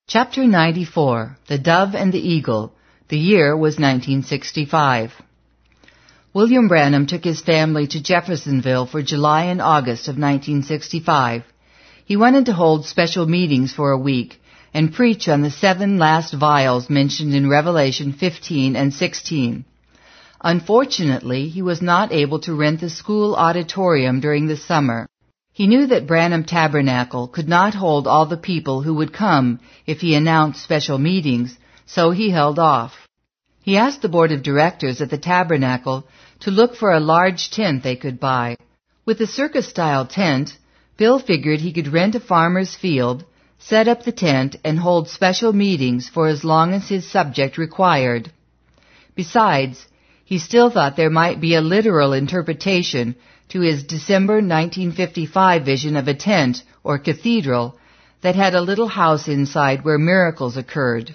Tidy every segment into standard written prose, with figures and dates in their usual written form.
Chapter 94, The Dove and the Eagle. The year was 1965. William Branham took his family to Jeffersonville for July and August of 1965. He wanted to hold special meetings for a week and preach on the 7 last vials mentioned in Revelation 15 and 16. Unfortunately, he was not able to rent the school auditorium during the summer. He knew that Branham Tabernacle could not hold all the people who would come if he announced special meetings, so he held off. He asked the board of directors at the Tabernacle to look for a large tent they could buy. With a circus-style tent, Bill figured he could rent a farmer's field, set up the tent, and hold special meetings for as long as his subject required. Besides, he still thought there might be a literal interpretation to his December 1955 vision of a tent or cathedral that had a little house inside where miracles occurred.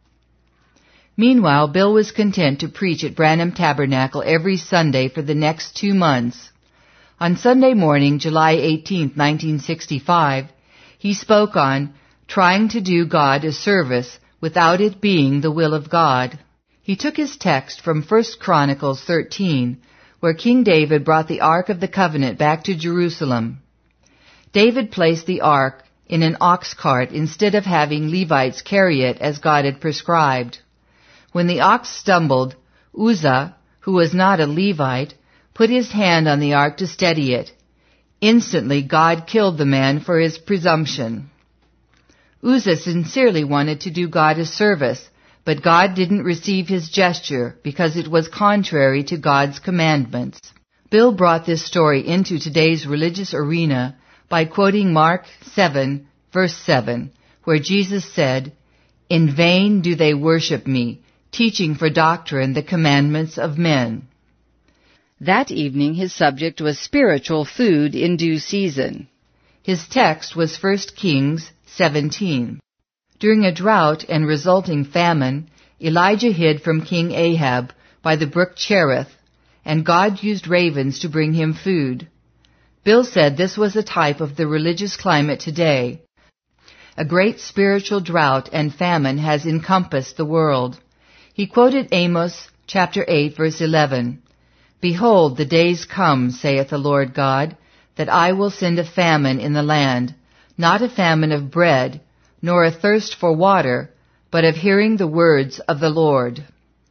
Meanwhile, Bill was content to preach at Branham Tabernacle every Sunday for the next 2 months. On Sunday morning, July 18, 1965, he spoke on trying to do God a service without it being the will of God. He took his text from 1 Chronicles 13, where King David brought the Ark of the Covenant back to Jerusalem. David placed the Ark in an ox cart instead of having Levites carry it as God had prescribed. When the ox stumbled, Uzzah, who was not a Levite, put his hand on the ark to steady it. Instantly God killed the man for his presumption. Uzzah sincerely wanted to do God a service, but God didn't receive his gesture because it was contrary to God's commandments. Bill brought this story into today's religious arena by quoting Mark 7, verse 7, where Jesus said, "In vain do they worship me, teaching for doctrine the commandments of men." That evening his subject was spiritual food in due season. His text was 1 Kings 17. During a drought and resulting famine, Elijah hid from King Ahab by the brook Cherith, and God used ravens to bring him food. Bill said this was a type of the religious climate today. A great spiritual drought and famine has encompassed the world. He quoted Amos chapter 8, verse 11, "Behold, the days come, saith the Lord God, that I will send a famine in the land, not a famine of bread, nor a thirst for water, but of hearing the words of the Lord."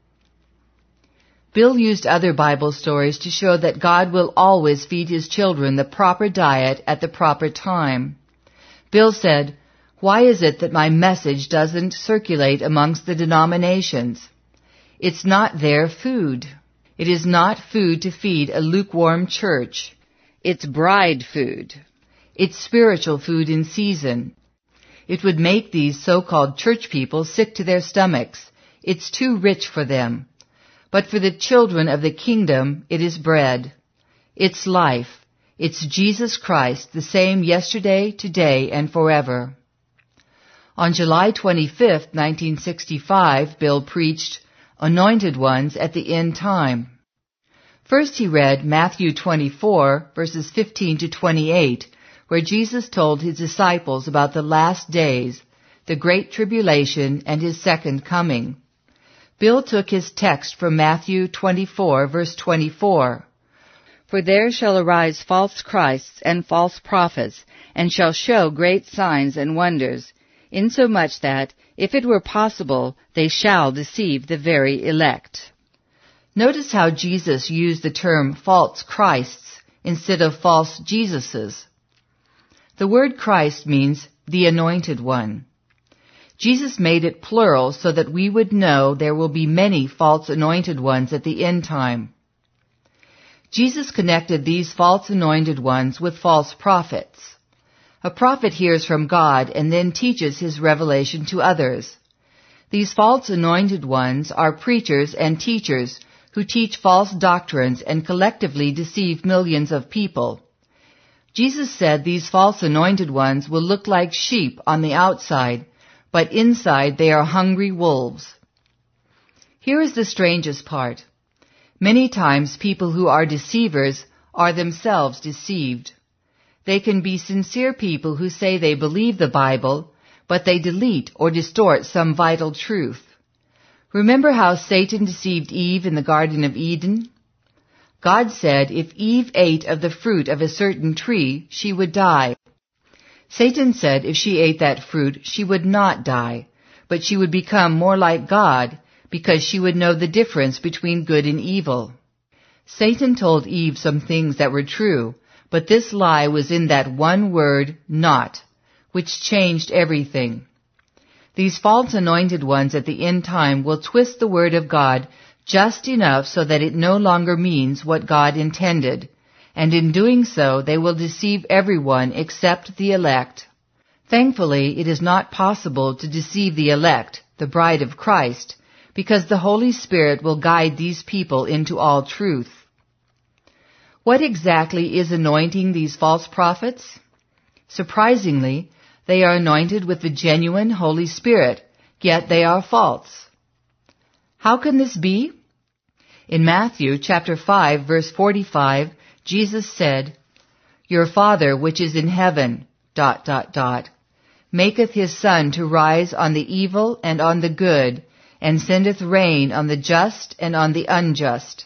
Bill used other Bible stories to show that God will always feed his children the proper diet at the proper time. Bill said, "Why is it that my message doesn't circulate amongst the denominations? It's not their food. It is not food to feed a lukewarm church. It's bride food. It's spiritual food in season. It would make these so-called church people sick to their stomachs. It's too rich for them. But for the children of the kingdom, it is bread. It's life. It's Jesus Christ, the same yesterday, today, and forever." On July 25, 1965, Bill preached Anointed Ones at the End Time. First he read Matthew 24, verses 15 to 28, where Jesus told his disciples about the last days, the great tribulation, and his second coming. Bill took his text from Matthew 24, verse 24. "For there shall arise false Christs and false prophets, and shall show great signs and wonders, insomuch that, if it were possible, they shall deceive the very elect." Notice how Jesus used the term false Christs instead of false Jesuses. The word Christ means the Anointed One. Jesus made it plural so that we would know there will be many false anointed ones at the end time. Jesus connected these false anointed ones with false prophets. A prophet hears from God and then teaches his revelation to others. These false anointed ones are preachers and teachers who teach false doctrines and collectively deceive millions of people. Jesus said these false anointed ones will look like sheep on the outside, but inside they are hungry wolves. Here is the strangest part. Many times people who are deceivers are themselves deceived. They can be sincere people who say they believe the Bible, but they delete or distort some vital truth. Remember how Satan deceived Eve in the Garden of Eden? God said if Eve ate of the fruit of a certain tree, she would die. Satan said if she ate that fruit, she would not die, but she would become more like God, because she would know the difference between good and evil. Satan told Eve some things that were true, but this lie was in that one word, not, which changed everything. These false anointed ones at the end time will twist the word of God just enough so that it no longer means what God intended, and in doing so they will deceive everyone except the elect. Thankfully, it is not possible to deceive the elect, the bride of Christ, because the Holy Spirit will guide these people into all truth. What exactly is anointing these false prophets? Surprisingly, they are anointed with the genuine Holy Spirit, yet they are false. How can this be? In Matthew chapter 5, verse 45, Jesus said, "Your Father which is in heaven, ... maketh his sun to rise on the evil and on the good, and sendeth rain on the just and on the unjust."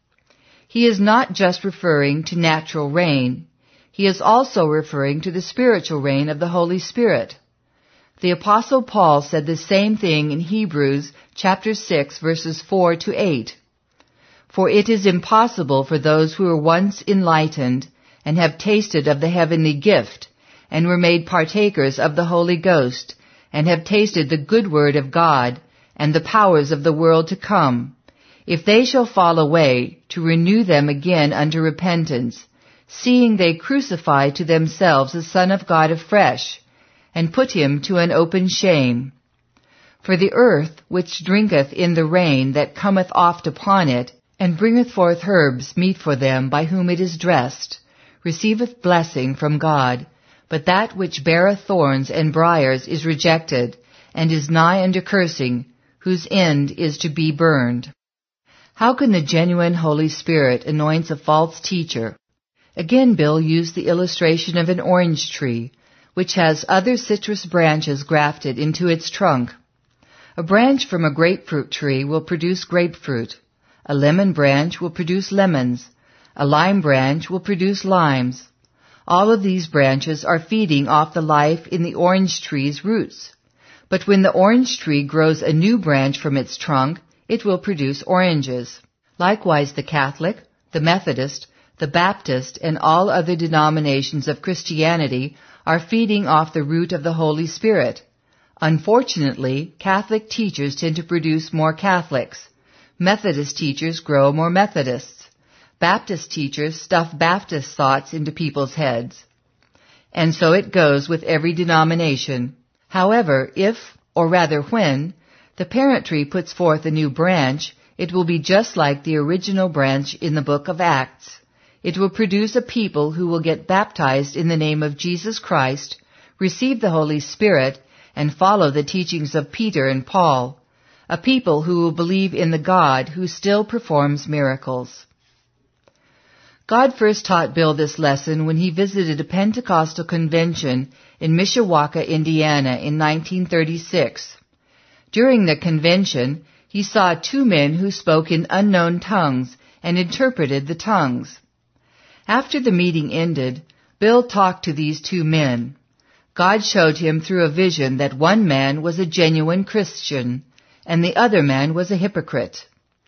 He is not just referring to natural rain. He is also referring to the spiritual rain of the Holy Spirit. The Apostle Paul said the same thing in Hebrews chapter 6, verses 4 to 8. "For it is impossible for those who were once enlightened and have tasted of the heavenly gift, and were made partakers of the Holy Ghost, and have tasted the good word of God, and the powers of the world to come, if they shall fall away, to renew them again unto repentance, seeing they crucify to themselves the Son of God afresh, and put him to an open shame. For the earth, which drinketh in the rain that cometh oft upon it, and bringeth forth herbs meet for them by whom it is dressed, receiveth blessing from God, but that which beareth thorns and briars is rejected, and is nigh unto cursing, whose end is to be burned." How can the genuine Holy Spirit anoint a false teacher? Again, Bill used the illustration of an orange tree, which has other citrus branches grafted into its trunk. A branch from a grapefruit tree will produce grapefruit. A lemon branch will produce lemons. A lime branch will produce limes. All of these branches are feeding off the life in the orange tree's roots. But when the orange tree grows a new branch from its trunk, it will produce oranges. Likewise, the Catholic, the Methodist, the Baptist, and all other denominations of Christianity are feeding off the root of the Holy Spirit. Unfortunately, Catholic teachers tend to produce more Catholics. Methodist teachers grow more Methodists. Baptist teachers stuff Baptist thoughts into people's heads. And so it goes with every denomination. However, if, or rather when, the parent tree puts forth a new branch, it will be just like the original branch in the book of Acts. It will produce a people who will get baptized in the name of Jesus Christ, receive the Holy Spirit, and follow the teachings of Peter and Paul, a people who will believe in the God who still performs miracles. God first taught Bill this lesson when he visited a Pentecostal convention in Mishawaka, Indiana in 1936. During the convention, he saw two men who spoke in unknown tongues and interpreted the tongues. After the meeting ended, Bill talked to these two men. God showed him through a vision that one man was a genuine Christian, and the other man was a hypocrite.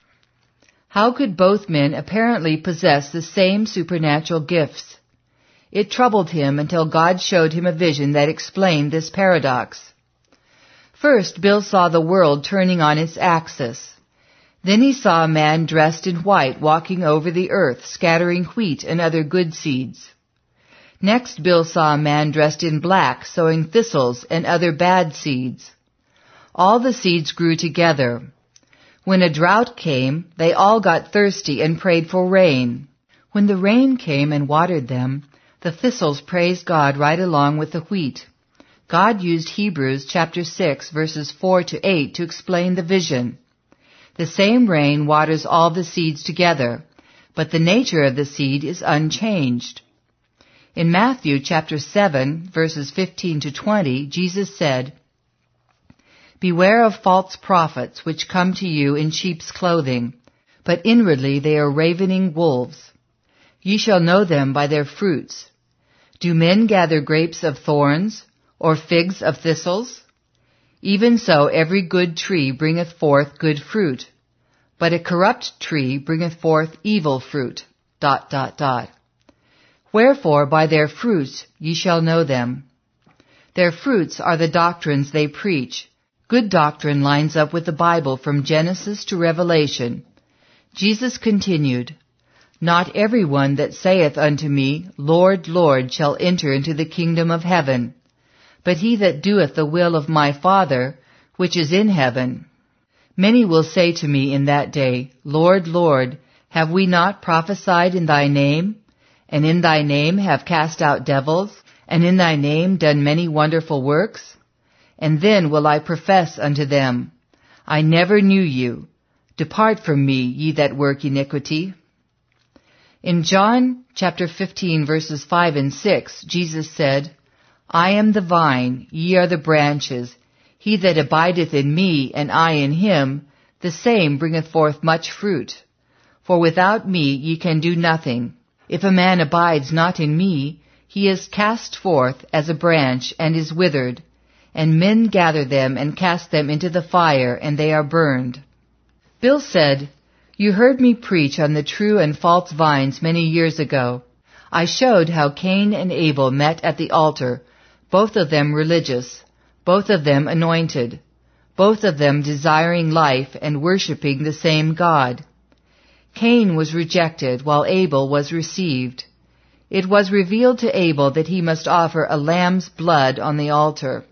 How could both men apparently possess the same supernatural gifts? It troubled him until God showed him a vision that explained this paradox. First, Bill saw the world turning on its axis. Then he saw a man dressed in white walking over the earth, scattering wheat and other good seeds. Next, Bill saw a man dressed in black, sowing thistles and other bad seeds. All the seeds grew together. When a drought came, they all got thirsty and prayed for rain. When the rain came and watered them, the thistles praised God right along with the wheat. God used Hebrews chapter 6, verses 4 to 8 to explain the vision. The same rain waters all the seeds together, but the nature of the seed is unchanged. In Matthew chapter 7, verses 15 to 20, Jesus said, Beware of false prophets which come to you in sheep's clothing, but inwardly they are ravening wolves. Ye shall know them by their fruits. Do men gather grapes of thorns, or figs of thistles? Even so every good tree bringeth forth good fruit, but a corrupt tree bringeth forth evil fruit. ... Wherefore by their fruits ye shall know them. Their fruits are the doctrines they preach. Good doctrine lines up with the Bible from Genesis to Revelation. Jesus continued, Not every one that saith unto me, Lord, Lord, shall enter into the kingdom of heaven, but he that doeth the will of my Father, which is in heaven. Many will say to me in that day, Lord, Lord, have we not prophesied in thy name, and in thy name have cast out devils, and in thy name done many wonderful works? And then will I profess unto them, I never knew you. Depart from me, ye that work iniquity. In John chapter 15, verses 5 and 6, Jesus said, I am the vine, ye are the branches. He that abideth in me, and I in him, the same bringeth forth much fruit. For without me ye can do nothing. If a man abides not in me, he is cast forth as a branch, and is withered, and men gather them and cast them into the fire, and they are burned. Bill said, You heard me preach on the true and false vines many years ago. I showed how Cain and Abel met at the altar, both of them religious, both of them anointed, both of them desiring life and worshiping the same God. Cain was rejected while Abel was received. It was revealed to Abel that he must offer a lamb's blood on the altar.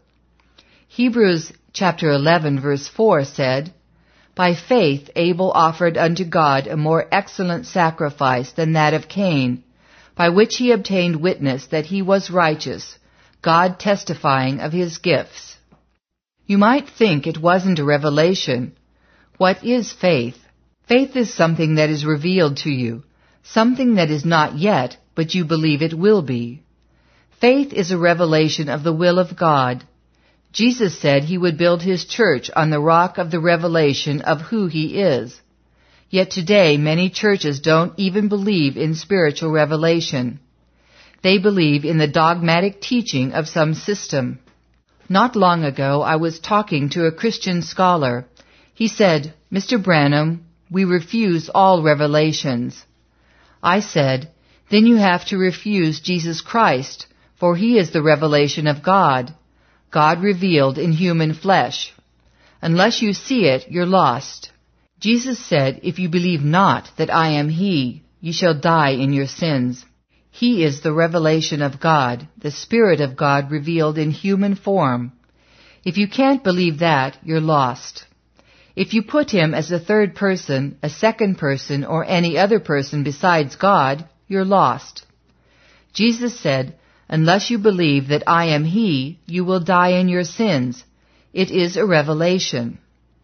Hebrews chapter 11 verse 4 said, By faith Abel offered unto God a more excellent sacrifice than that of Cain, by which he obtained witness that he was righteous, God testifying of his gifts. You might think it wasn't a revelation. What is faith? Faith is something that is revealed to you, something that is not yet, but you believe it will be. Faith is a revelation of the will of God. Jesus said he would build his church on the rock of the revelation of who he is. Yet today many churches don't even believe in spiritual revelation. They believe in the dogmatic teaching of some system. Not long ago I was talking to a Christian scholar. He said, Mr. Branham, we refuse all revelations. I said, then you have to refuse Jesus Christ, for he is the revelation of God, God revealed in human flesh. Unless you see it, you're lost. Jesus said, if you believe not that I am he, ye shall die in your sins. He is the revelation of God, the Spirit of God revealed in human form. If you can't believe that, you're lost. If you put him as a third person, a second person, or any other person besides God, you're lost. Jesus said, unless you believe that I am he, you will die in your sins. It is a revelation.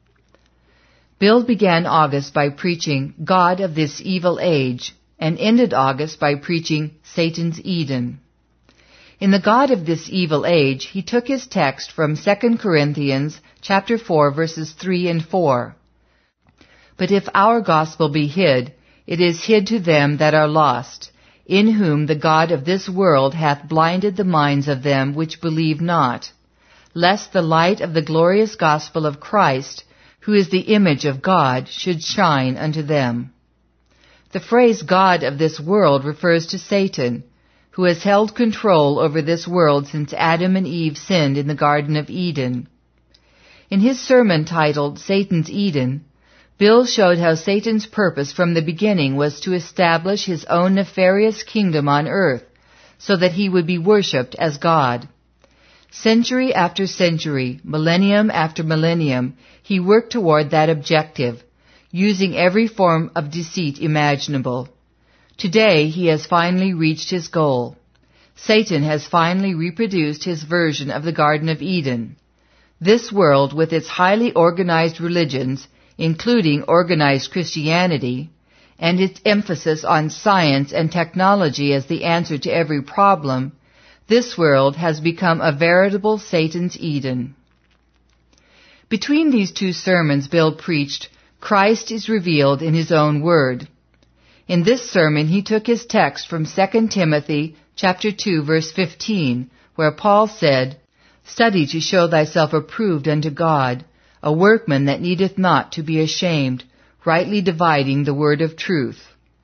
Bill began August by preaching God of this evil age, and ended August by preaching Satan's Eden. In the God of this evil age, he took his text from 2 Corinthians chapter 4, verses 3 and 4. But if our gospel be hid, it is hid to them that are lost, in whom the God of this world hath blinded the minds of them which believe not, lest the light of the glorious gospel of Christ, who is the image of God, should shine unto them. The phrase God of this world refers to Satan, who has held control over this world since Adam and Eve sinned in the Garden of Eden. In his sermon titled Satan's Eden, Bill showed how Satan's purpose from the beginning was to establish his own nefarious kingdom on earth, so that he would be worshipped as God. Century after century, millennium after millennium, he worked toward that objective, using every form of deceit imaginable. Today he has finally reached his goal. Satan has finally reproduced his version of the Garden of Eden. This world, with its highly organized religions, including organized Christianity, and its emphasis on science and technology as the answer to every problem, this world has become a veritable Satan's Eden. Between these two sermons, Bill preached, "Christ is revealed in His own word." In this sermon, he took his text from 2 Timothy chapter 2, verse 15, where Paul said, "Study to show thyself approved unto God, a workman that needeth not to be ashamed, rightly dividing the word of truth."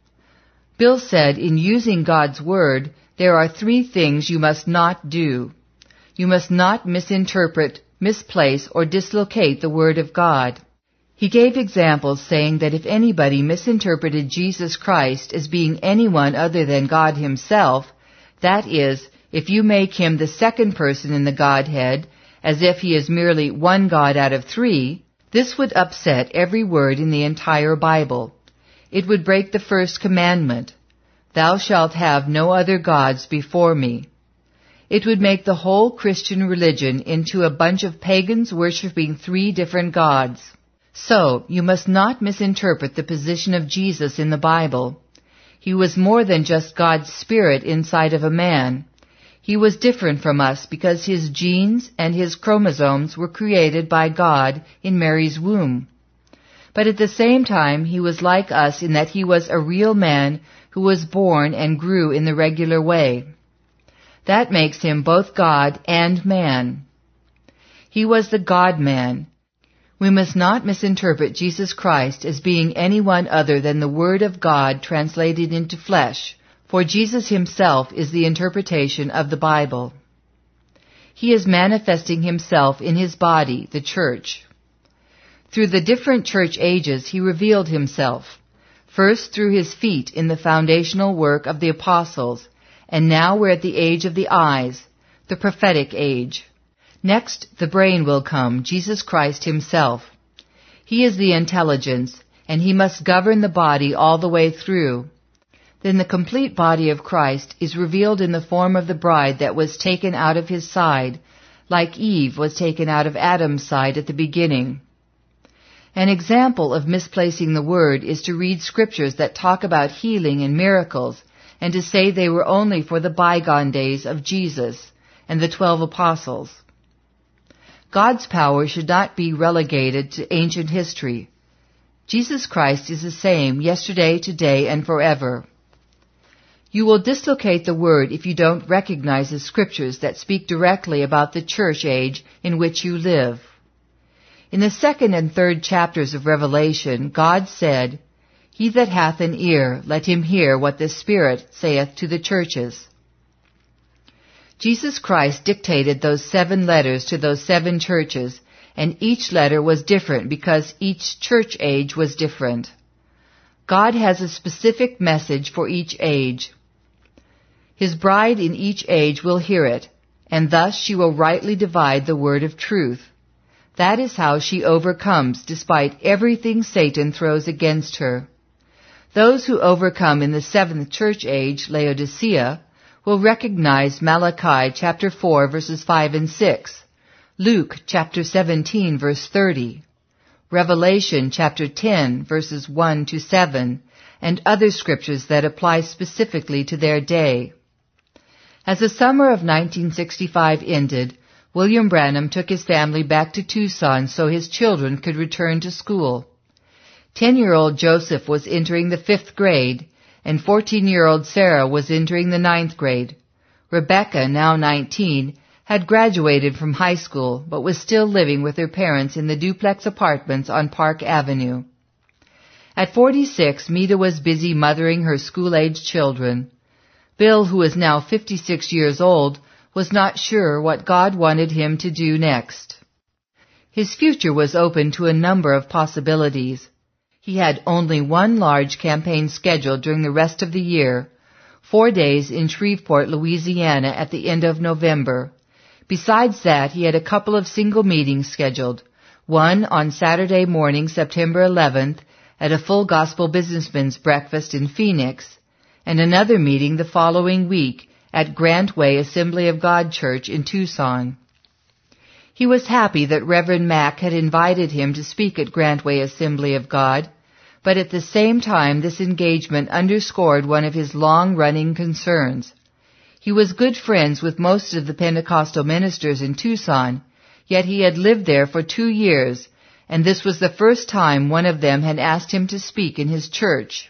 Bill said, in using God's word, there are 3 things you must not do. You must not misinterpret, misplace, or dislocate the word of God. He gave examples saying that if anybody misinterpreted Jesus Christ as being anyone other than God Himself, that is, if you make Him the second person in the Godhead, as if He is merely one God out of 3, this would upset every word in the entire Bible. It would break the first commandment, "Thou shalt have no other gods before me." It would make the whole Christian religion into a bunch of pagans worshiping 3 different gods. So, you must not misinterpret the position of Jesus in the Bible. He was more than just God's Spirit inside of a man. He was different from us because His genes and His chromosomes were created by God in Mary's womb. But at the same time, He was like us in that He was a real man who was born and grew in the regular way. That makes Him both God and man. He was the God-man. We must not misinterpret Jesus Christ as being anyone other than the Word of God translated into flesh, for Jesus Himself is the interpretation of the Bible. He is manifesting Himself in His body, the church. Through the different church ages, He revealed Himself, first through His feet in the foundational work of the apostles, and now we're at the age of the eyes, the prophetic age. Next, the brain will come, Jesus Christ Himself. He is the intelligence, and He must govern the body all the way through. Then the complete body of Christ is revealed in the form of the bride that was taken out of His side, like Eve was taken out of Adam's side at the beginning. An example of misplacing the word is to read scriptures that talk about healing and miracles, and to say they were only for the bygone days of Jesus and the 12 apostles. God's power should not be relegated to ancient history. Jesus Christ is the same yesterday, today, and forever. You will dislocate the word if you don't recognize the scriptures that speak directly about the church age in which you live. In the 2nd and 3rd chapters of Revelation, God said, "He that hath an ear, let him hear what the Spirit saith to the churches." Jesus Christ dictated those 7 letters to those 7 churches, and each letter was different because each church age was different. God has a specific message for each age. His bride in each age will hear it, and thus she will rightly divide the word of truth. That is how she overcomes despite everything Satan throws against her. Those who overcome in the 7th church age, Laodicea, will recognize Malachi chapter 4 verses 5 and 6, Luke chapter 17 verse 30, Revelation chapter 10 verses 1 to 7, and other scriptures that apply specifically to their day. As the summer of 1965 ended, William Branham took his family back to Tucson so his children could return to school. 10-year-old Joseph was entering the 5th grade, and 14-year-old Sarah was entering the 9th grade. Rebecca, now 19, had graduated from high school, but was still living with her parents in the duplex apartments on Park Avenue. At 46, Meta was busy mothering her school-aged children. Bill, who is now 56 years old, was not sure what God wanted him to do next. His future was open to a number of possibilities. He had only one large campaign scheduled during the rest of the year, 4 days in Shreveport, Louisiana at the end of November. Besides that, he had a couple of single meetings scheduled, one on Saturday morning, September 11th, at a Full Gospel Businessmen's Breakfast in Phoenix, and another meeting the following week at Grant Way Assembly of God Church in Tucson. He was happy that Reverend Mack had invited him to speak at Grant Way Assembly of God, but at the same time this engagement underscored one of his long-running concerns. He was good friends with most of the Pentecostal ministers in Tucson, yet he had lived there for 2 years, and this was the first time one of them had asked him to speak in his church.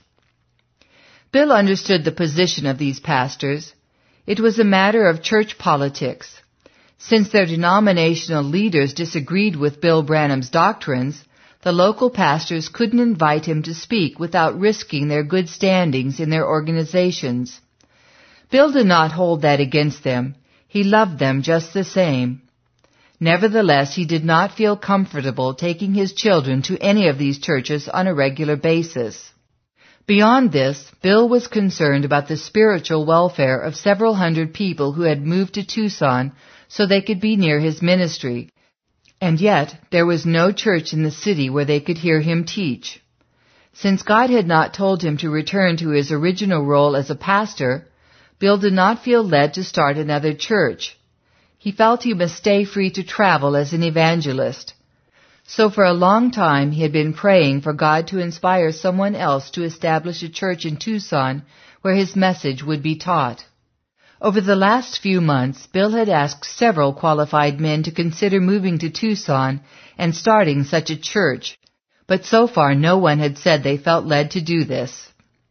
Bill understood the position of these pastors. It was a matter of church politics. Since their denominational leaders disagreed with Bill Branham's doctrines, the local pastors couldn't invite him to speak without risking their good standings in their organizations. Bill did not hold that against them. He loved them just the same. Nevertheless, he did not feel comfortable taking his children to any of these churches on a regular basis. Beyond this, Bill was concerned about the spiritual welfare of several hundred people who had moved to Tucson so they could be near his ministry, and yet there was no church in the city where they could hear him teach. Since God had not told him to return to his original role as a pastor, Bill did not feel led to start another church. He felt he must stay free to travel as an evangelist. So for a long time he had been praying for God to inspire someone else to establish a church in Tucson where his message would be taught. Over the last few months, Bill had asked several qualified men to consider moving to Tucson and starting such a church, but so far no one had said they felt led to do this.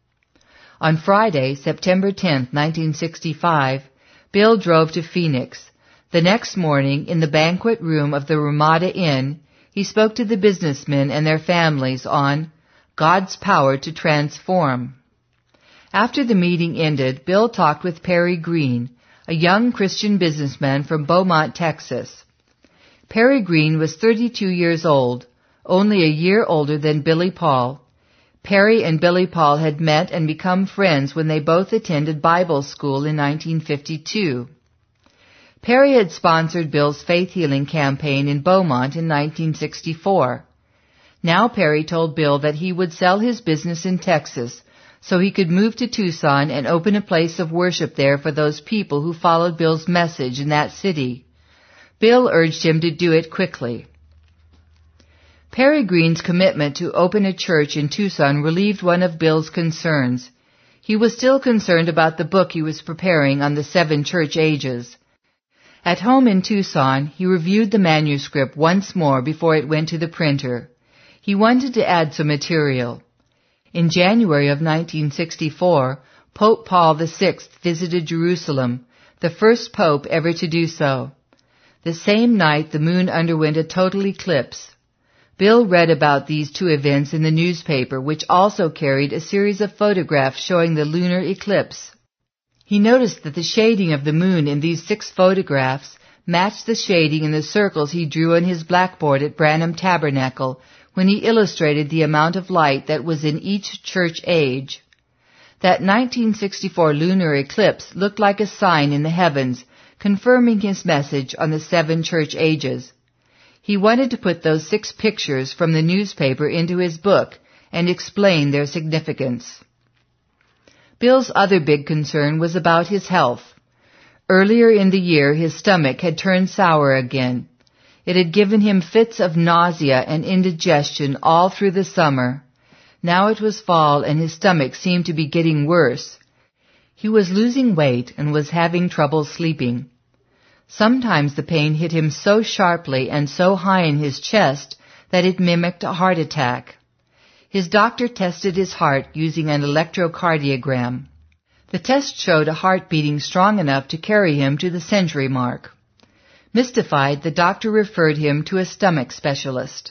On Friday, September 10, 1965, Bill drove to Phoenix. The next morning, in the banquet room of the Ramada Inn, he spoke to the businessmen and their families on God's Power to Transform. After the meeting ended, Bill talked with Perry Green, a young Christian businessman from Beaumont, Texas. Perry Green was 32 years old, only a year older than Billy Paul. Perry and Billy Paul had met and become friends when they both attended Bible school in 1952. Perry had sponsored Bill's faith healing campaign in Beaumont in 1964. Now Perry told Bill that he would sell his business in Texas so he could move to Tucson and open a place of worship there for those people who followed Bill's message in that city. Bill urged him to do it quickly. Perry Green's commitment to open a church in Tucson relieved one of Bill's concerns. He was still concerned about the book he was preparing on the 7 church ages. At home in Tucson, he reviewed the manuscript once more before it went to the printer. He wanted to add some material. In January of 1964, Pope Paul VI visited Jerusalem, the first pope ever to do so. The same night, the moon underwent a total eclipse. Bill read about these 2 events in the newspaper, which also carried a series of photographs showing the lunar eclipse. He noticed that the shading of the moon in these 6 photographs matched the shading in the circles he drew on his blackboard at Branham Tabernacle when he illustrated the amount of light that was in each church age. That 1964 lunar eclipse looked like a sign in the heavens, confirming his message on the 7 church ages. He wanted to put those 6 pictures from the newspaper into his book and explain their significance. Bill's other big concern was about his health. Earlier in the year, his stomach had turned sour again. It had given him fits of nausea and indigestion all through the summer. Now it was fall and his stomach seemed to be getting worse. He was losing weight and was having trouble sleeping. Sometimes the pain hit him so sharply and so high in his chest that it mimicked a heart attack. His doctor tested his heart using an electrocardiogram. The test showed a heart beating strong enough to carry him to the century mark. Mystified, the doctor referred him to a stomach specialist.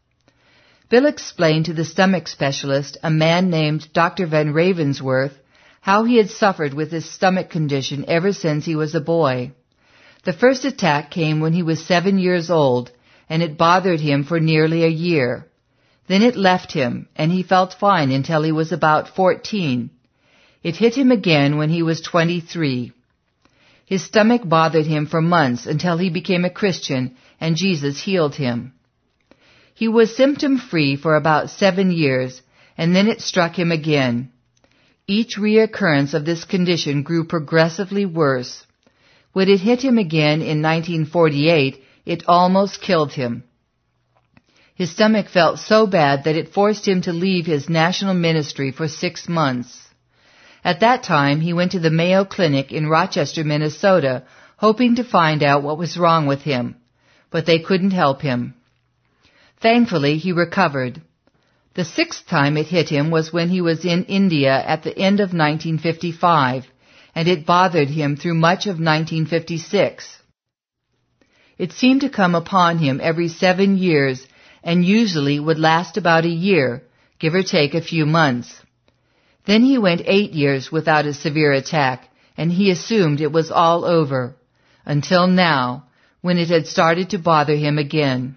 Bill explained to the stomach specialist, a man named Dr. Van Ravensworth, how he had suffered with his stomach condition ever since he was a boy. The first attack came when he was 7 years old, and it bothered him for nearly a year. Then it left him, and he felt fine until he was about 14. It hit him again when he was 23. His stomach bothered him for months until he became a Christian, and Jesus healed him. He was symptom-free for about 7 years, and then it struck him again. Each reoccurrence of this condition grew progressively worse. When it hit him again in 1948, it almost killed him. His stomach felt so bad that it forced him to leave his national ministry for 6 months. At that time, he went to the Mayo Clinic in Rochester, Minnesota, hoping to find out what was wrong with him. but they couldn't help him. Thankfully, he recovered. The sixth time it hit him was when he was in India at the end of 1955, and it bothered him through much of 1956. It seemed to come upon him every 7 years and usually would last about a year, give or take a few months. Then he went 8 years without a severe attack, and he assumed it was all over, until now, when it had started to bother him again.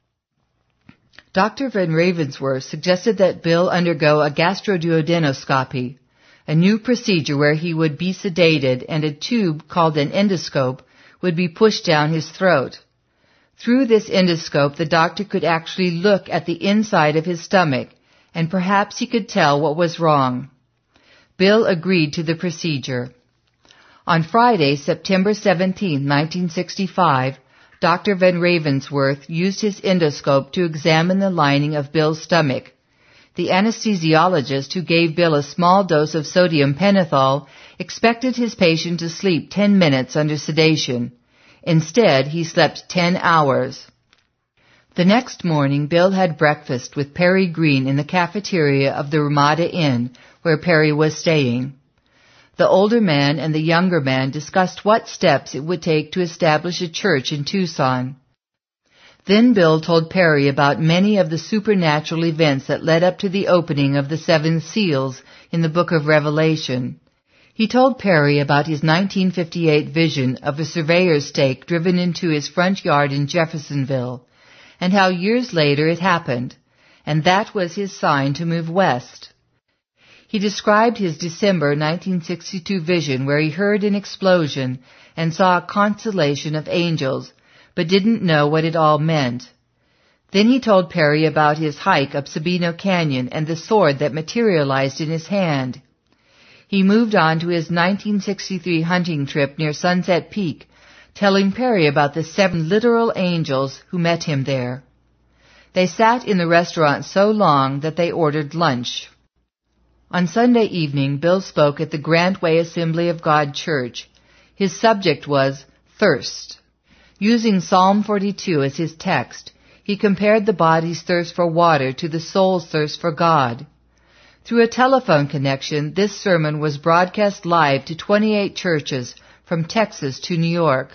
Dr. Van Ravensworth suggested that Bill undergo a gastroduodenoscopy, a new procedure where he would be sedated and a tube called an endoscope would be pushed down his throat. Through this endoscope, the doctor could actually look at the inside of his stomach, and perhaps he could tell what was wrong. Bill agreed to the procedure. On Friday, September 17, 1965, Dr. Van Ravensworth used his endoscope to examine the lining of Bill's stomach. The anesthesiologist who gave Bill a small dose of sodium pentothal expected his patient to sleep 10 minutes under sedation. Instead, he slept 10 hours. The next morning, Bill had breakfast with Perry Green in the cafeteria of the Ramada Inn, where Perry was staying. The older man and the younger man discussed what steps it would take to establish a church in Tucson. Then Bill told Perry about many of the supernatural events that led up to the opening of the 7 seals in the book of Revelation. He told Perry about his 1958 vision of a surveyor's stake driven into his front yard in Jeffersonville, and how years later it happened, and that was his sign to move west. He described his December 1962 vision where he heard an explosion and saw a constellation of angels, but didn't know what it all meant. Then he told Perry about his hike up Sabino Canyon and the sword that materialized in his hand. He moved on to his 1963 hunting trip near Sunset Peak, telling Perry about the 7 literal angels who met him there. They sat in the restaurant so long that they ordered lunch. On Sunday evening, Bill spoke at the Grant Way Assembly of God Church. His subject was thirst. Using Psalm 42 as his text, he compared the body's thirst for water to the soul's thirst for God. Through a telephone connection, this sermon was broadcast live to 28 churches from Texas to New York.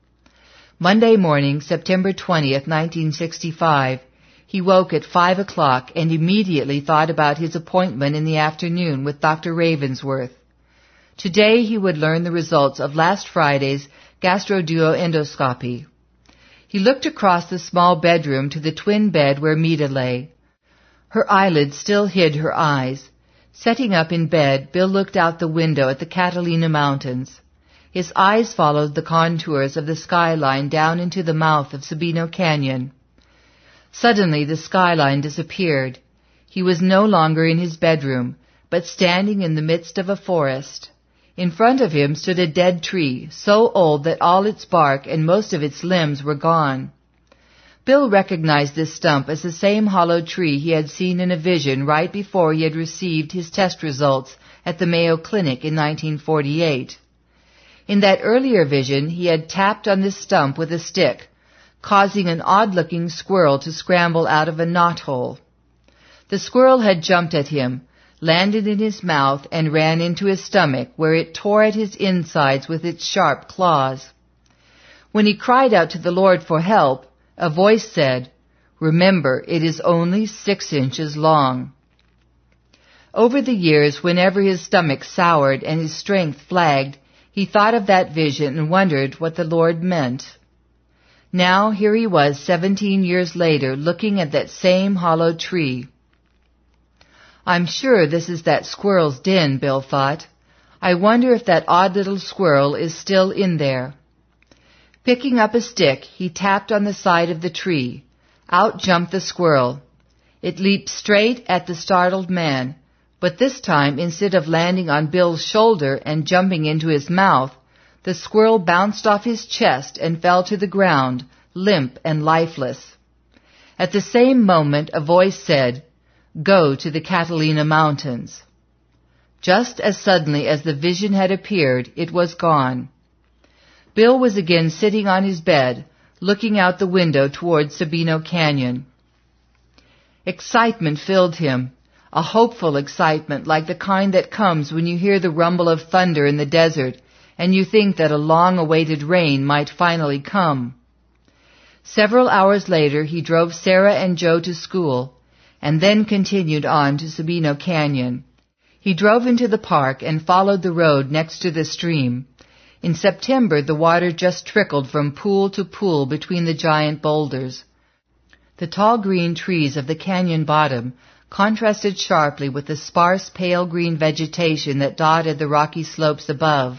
Monday morning, September 20th, 1965, he woke at 5 o'clock and immediately thought about his appointment in the afternoon with Dr. Ravensworth. Today he would learn the results of last Friday's gastroduoendoscopy. He looked across the small bedroom to the twin bed where Mita lay. Her eyelids still hid her eyes. Setting up in bed, Bill looked out the window at the Catalina Mountains. His eyes followed the contours of the skyline down into the mouth of Sabino Canyon. Suddenly the skyline disappeared. He was no longer in his bedroom, but standing in the midst of a forest. In front of him stood a dead tree, so old that all its bark and most of its limbs were gone. Bill recognized this stump as the same hollow tree he had seen in a vision right before he had received his test results at the Mayo Clinic in 1948. In that earlier vision, he had tapped on this stump with a stick, causing an odd-looking squirrel to scramble out of a knothole. The squirrel had jumped at him, landed in his mouth, and ran into his stomach, where it tore at his insides with its sharp claws. When he cried out to the Lord for help, a voice said, "Remember, it is only 6 inches long." Over the years, whenever his stomach soured and his strength flagged, he thought of that vision and wondered what the Lord meant. Now here he was 17 years later, looking at that same hollow tree. I'm sure this is that squirrel's den, Bill thought. I wonder if that odd little squirrel is still in there. Picking up a stick, he tapped on the side of the tree. Out jumped the squirrel. It leaped straight at the startled man, but this time, instead of landing on Bill's shoulder and jumping into his mouth, the squirrel bounced off his chest and fell to the ground, limp and lifeless. At the same moment, a voice said, "Go to the Catalina Mountains." Just as suddenly as the vision had appeared, it was gone. Bill was again sitting on his bed, looking out the window toward Sabino Canyon. Excitement filled him, a hopeful excitement like the kind that comes when you hear the rumble of thunder in the desert and you think that a long-awaited rain might finally come. Several hours later, he drove Sarah and Joe to school and then continued on to Sabino Canyon. He drove into the park and followed the road next to the stream. In September, the water just trickled from pool to pool between the giant boulders. The tall green trees of the canyon bottom contrasted sharply with the sparse pale green vegetation that dotted the rocky slopes above.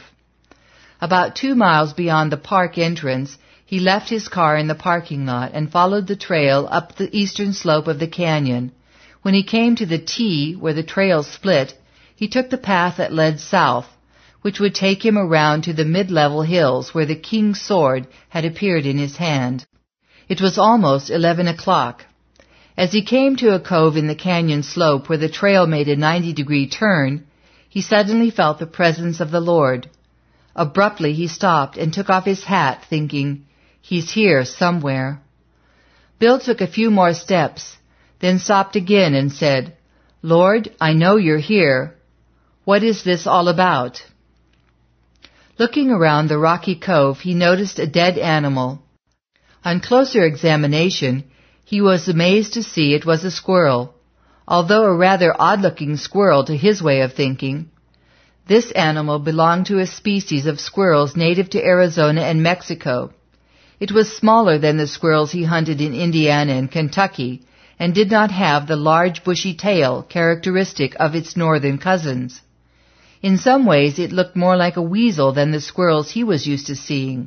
About 2 miles beyond the park entrance, he left his car in the parking lot and followed the trail up the eastern slope of the canyon. When he came to the T where the trail split, he took the path that led south, which would take him around to the mid-level hills where the king's sword had appeared in his hand. It was almost 11 o'clock. As he came to a cove in the canyon slope where the trail made a 90-degree turn, he suddenly felt the presence of the Lord. Abruptly he stopped and took off his hat, thinking, "He's here somewhere." Bill took a few more steps, then stopped again and said, "Lord, I know you're here. What is this all about?" Looking around the rocky cove, he noticed a dead animal. On closer examination, he was amazed to see it was a squirrel, although a rather odd-looking squirrel to his way of thinking. This animal belonged to a species of squirrels native to Arizona and Mexico. It was smaller than the squirrels he hunted in Indiana and Kentucky, and did not have the large bushy tail characteristic of its northern cousins. In some ways it looked more like a weasel than the squirrels he was used to seeing.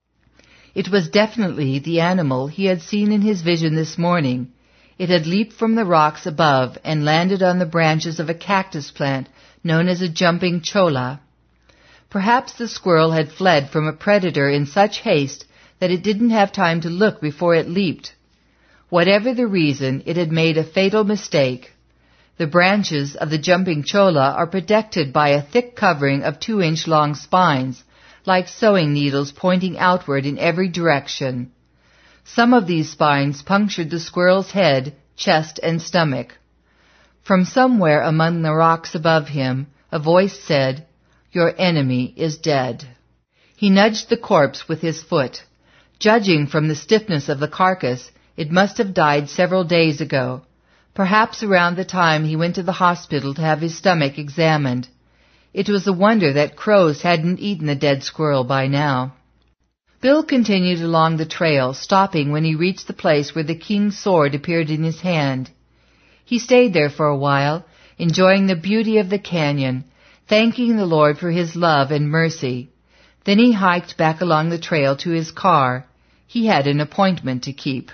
It was definitely the animal he had seen in his vision this morning. It had leaped from the rocks above and landed on the branches of a cactus plant known as a jumping cholla. Perhaps the squirrel had fled from a predator in such haste that it didn't have time to look before it leaped. Whatever the reason, it had made a fatal mistake. The branches of the jumping cholla are protected by a thick covering of 2-inch-long spines, like sewing needles pointing outward in every direction. Some of these spines punctured the squirrel's head, chest, and stomach. From somewhere among the rocks above him, a voice said, "Your enemy is dead." He nudged the corpse with his foot. Judging from the stiffness of the carcass, it must have died several days ago, perhaps around the time he went to the hospital to have his stomach examined. It was a wonder that crows hadn't eaten the dead squirrel by now. Bill continued along the trail, stopping when he reached the place where the king's sword appeared in his hand. He stayed there for a while, enjoying the beauty of the canyon, thanking the Lord for his love and mercy. Then he hiked back along the trail to his car. He had an appointment to keep.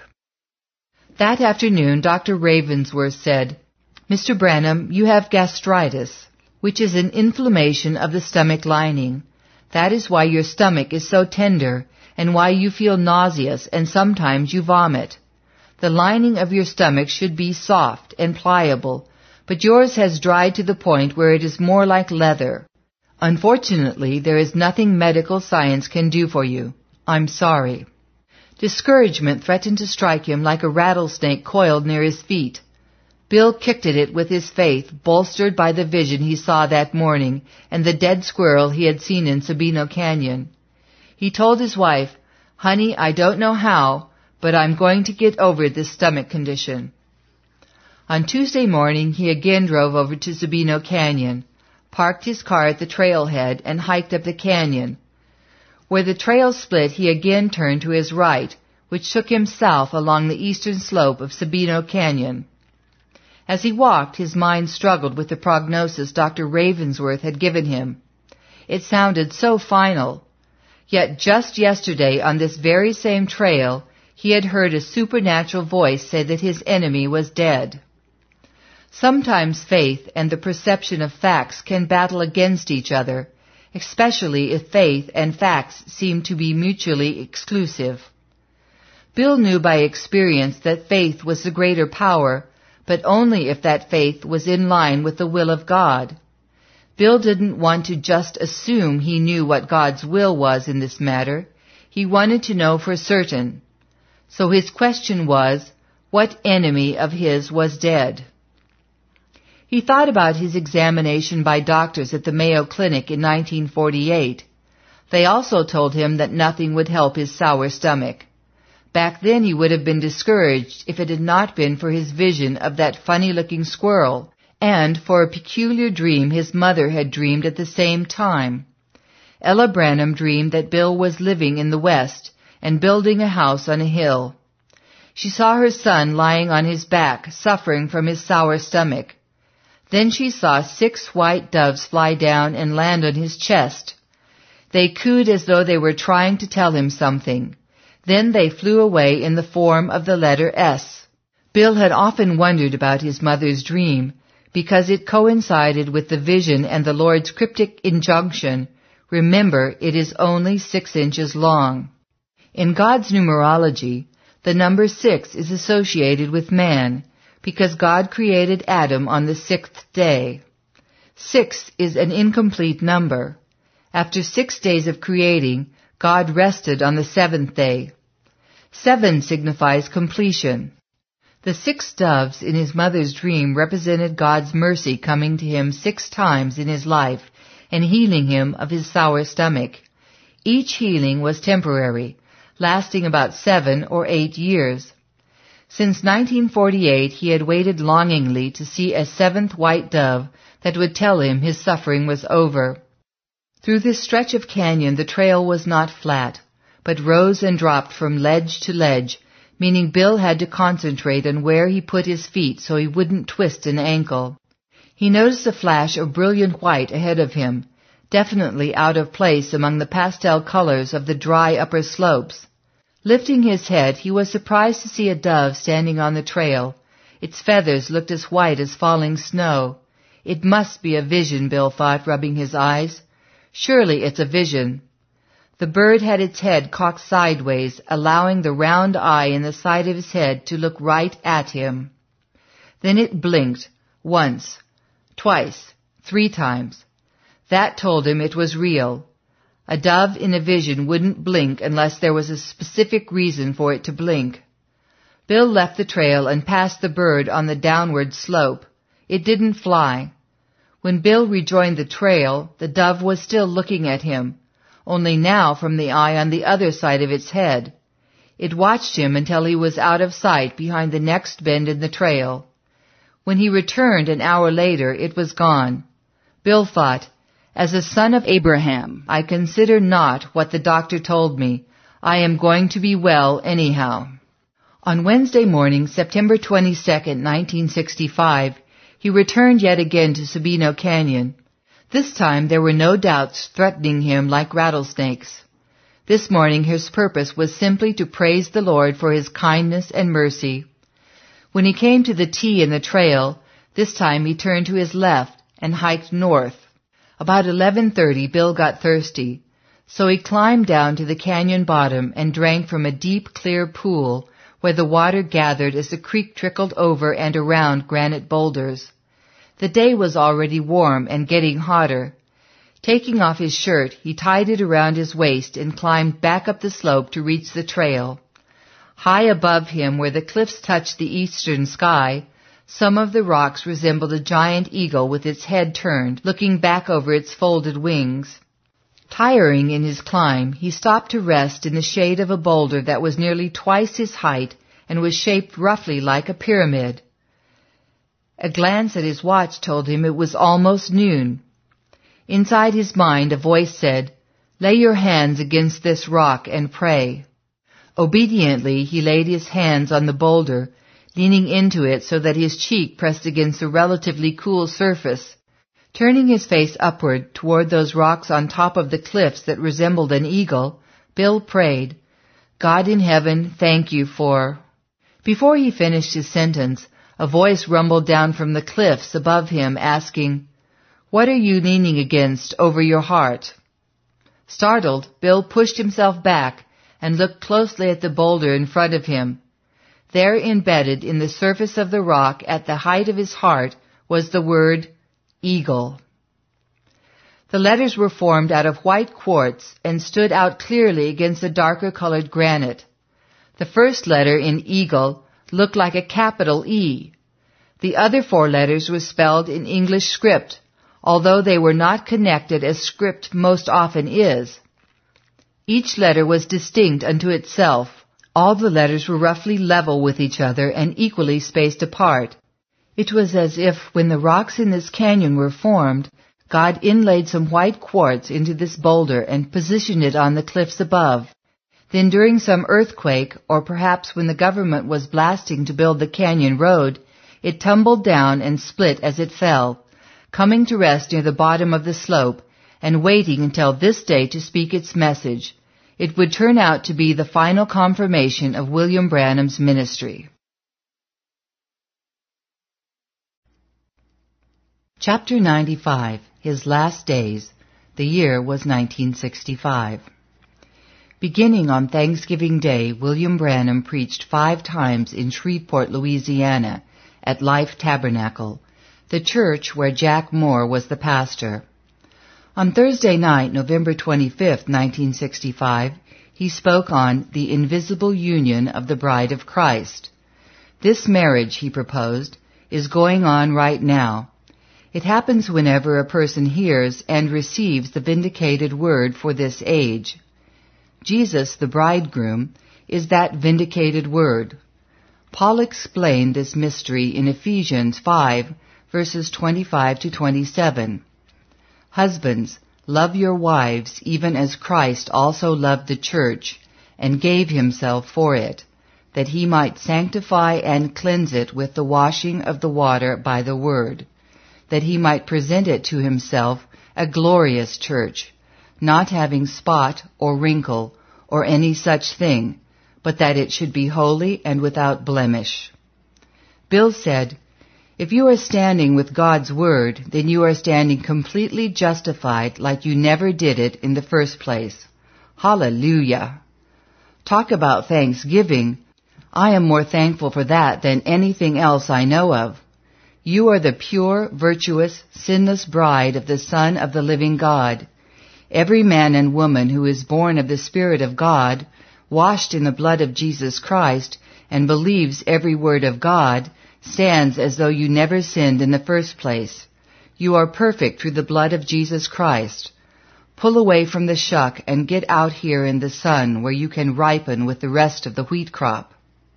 That afternoon, Dr. Ravensworth said, "Mr. Branham, you have gastritis, which is an inflammation of the stomach lining. That is why your stomach is so tender and why you feel nauseous and sometimes you vomit. The lining of your stomach should be soft and pliable, but yours has dried to the point where it is more like leather. Unfortunately, there is nothing medical science can do for you. I'm sorry." Discouragement threatened to strike him like a rattlesnake coiled near his feet. Bill kicked at it with his faith, bolstered by the vision he saw that morning and the dead squirrel he had seen in Sabino Canyon. He told his wife, "Honey, I don't know how, but I'm going to get over this stomach condition." On Tuesday morning, he again drove over to Sabino Canyon, parked his car at the trailhead, and hiked up the canyon. Where the trail split, he again turned to his right, which took him south along the eastern slope of Sabino Canyon. As he walked, his mind struggled with the prognosis Dr. Ravensworth had given him. It sounded so final. Yet just yesterday, on this very same trail, he had heard a supernatural voice say that his enemy was dead. Sometimes faith and the perception of facts can battle against each other, especially if faith and facts seem to be mutually exclusive. Bill knew by experience that faith was the greater power, but only if that faith was in line with the will of God. Bill didn't want to just assume he knew what God's will was in this matter. He wanted to know for certain. So his question was, what enemy of his was dead? He thought about his examination by doctors at the Mayo Clinic in 1948. They also told him that nothing would help his sour stomach. Back then he would have been discouraged if it had not been for his vision of that funny-looking squirrel, and for a peculiar dream his mother had dreamed at the same time. Ella Branham dreamed that Bill was living in the West and building a house on a hill. She saw her son lying on his back, suffering from his sour stomach. Then she saw 6 white doves fly down and land on his chest. They cooed as though they were trying to tell him something. Then they flew away in the form of the letter S. Bill had often wondered about his mother's dream, because it coincided with the vision and the Lord's cryptic injunction, "Remember, it is only 6 inches long." In God's numerology, the number 6 is associated with man, because God created Adam on the 6th day. 6 is an incomplete number. After 6 days of creating, God rested on the 7th day. 7 signifies completion. The 6 doves in his mother's dream represented God's mercy coming to him 6 times in his life and healing him of his sour stomach. Each healing was temporary, lasting about 7 or 8 years. Since 1948, he had waited longingly to see a 7th white dove that would tell him his suffering was over. Through this stretch of canyon, the trail was not flat, but rose and dropped from ledge to ledge, meaning Bill had to concentrate on where he put his feet so he wouldn't twist an ankle. He noticed a flash of brilliant white ahead of him, definitely out of place among the pastel colors of the dry upper slopes. Lifting his head, he was surprised to see a dove standing on the trail. Its feathers looked as white as falling snow. It must be a vision, Bill thought, rubbing his eyes. Surely it's a vision. The bird had its head cocked sideways, allowing the round eye in the side of his head to look right at him. Then it blinked, once, twice, 3 times. That told him it was real. A dove in a vision wouldn't blink unless there was a specific reason for it to blink. Bill left the trail and passed the bird on the downward slope. It didn't fly. When Bill rejoined the trail, the dove was still looking at him, only now from the eye on the other side of its head. It watched him until he was out of sight behind the next bend in the trail. When he returned an hour later, it was gone. Bill thought, "As a son of Abraham, I consider not what the doctor told me. I am going to be well anyhow." On Wednesday morning, September 22nd, 1965, he returned yet again to Sabino Canyon. This time there were no doubts threatening him like rattlesnakes. This morning his purpose was simply to praise the Lord for his kindness and mercy. When he came to the T in the trail, this time he turned to his left and hiked north. About 11:30, Bill got thirsty, so he climbed down to the canyon bottom and drank from a deep, clear pool where the water gathered as the creek trickled over and around granite boulders. The day was already warm and getting hotter. Taking off his shirt, he tied it around his waist and climbed back up the slope to reach the trail. High above him, where the cliffs touched the eastern sky, some of the rocks resembled a giant eagle with its head turned, looking back over its folded wings. Tiring in his climb, he stopped to rest in the shade of a boulder that was nearly twice his height and was shaped roughly like a pyramid. A glance at his watch told him it was almost noon. Inside his mind, a voice said, "Lay your hands against this rock and pray." Obediently, he laid his hands on the boulder, leaning into it so that his cheek pressed against the relatively cool surface. Turning his face upward toward those rocks on top of the cliffs that resembled an eagle, Bill prayed, "God in heaven, thank you for..." Before he finished his sentence, a voice rumbled down from the cliffs above him, asking, "What are you leaning against over your heart?" Startled, Bill pushed himself back and looked closely at the boulder in front of him. There, embedded in the surface of the rock at the height of his heart, was the word Eagle. The letters were formed out of white quartz and stood out clearly against the darker colored granite. The first letter in Eagle looked like a capital E. The other 4 letters were spelled in English script, although they were not connected as script most often is. Each letter was distinct unto itself. All the letters were roughly level with each other and equally spaced apart. It was as if, when the rocks in this canyon were formed, God inlaid some white quartz into this boulder and positioned it on the cliffs above. Then during some earthquake, or perhaps when the government was blasting to build the canyon road, it tumbled down and split as it fell, coming to rest near the bottom of the slope and waiting until this day to speak its message. It would turn out to be the final confirmation of William Branham's ministry. Chapter 95, His Last Days. The year was 1965. Beginning on Thanksgiving Day, William Branham preached 5 times in Shreveport, Louisiana, at Life Tabernacle, the church where Jack Moore was the pastor. On Thursday night, November 25, 1965, he spoke on the invisible union of the bride of Christ. This marriage, he proposed, is going on right now. It happens whenever a person hears and receives the vindicated word for this age. Jesus, the bridegroom, is that vindicated word. Paul explained this mystery in Ephesians 5, verses 25 to 27. Husbands, love your wives even as Christ also loved the church and gave himself for it, that he might sanctify and cleanse it with the washing of the water by the word, that he might present it to himself a glorious church, not having spot or wrinkle or any such thing, but that it should be holy and without blemish. Bill said, "If you are standing with God's Word, then you are standing completely justified like you never did it in the first place." Hallelujah! Talk about thanksgiving. I am more thankful for that than anything else I know of. You are the pure, virtuous, sinless bride of the Son of the living God. Every man and woman who is born of the Spirit of God, washed in the blood of Jesus Christ, and believes every word of God, stands as though you never sinned in the first place. You are perfect through the blood of Jesus Christ. Pull away from the shuck and get out here in the sun where you can ripen with the rest of the wheat crop.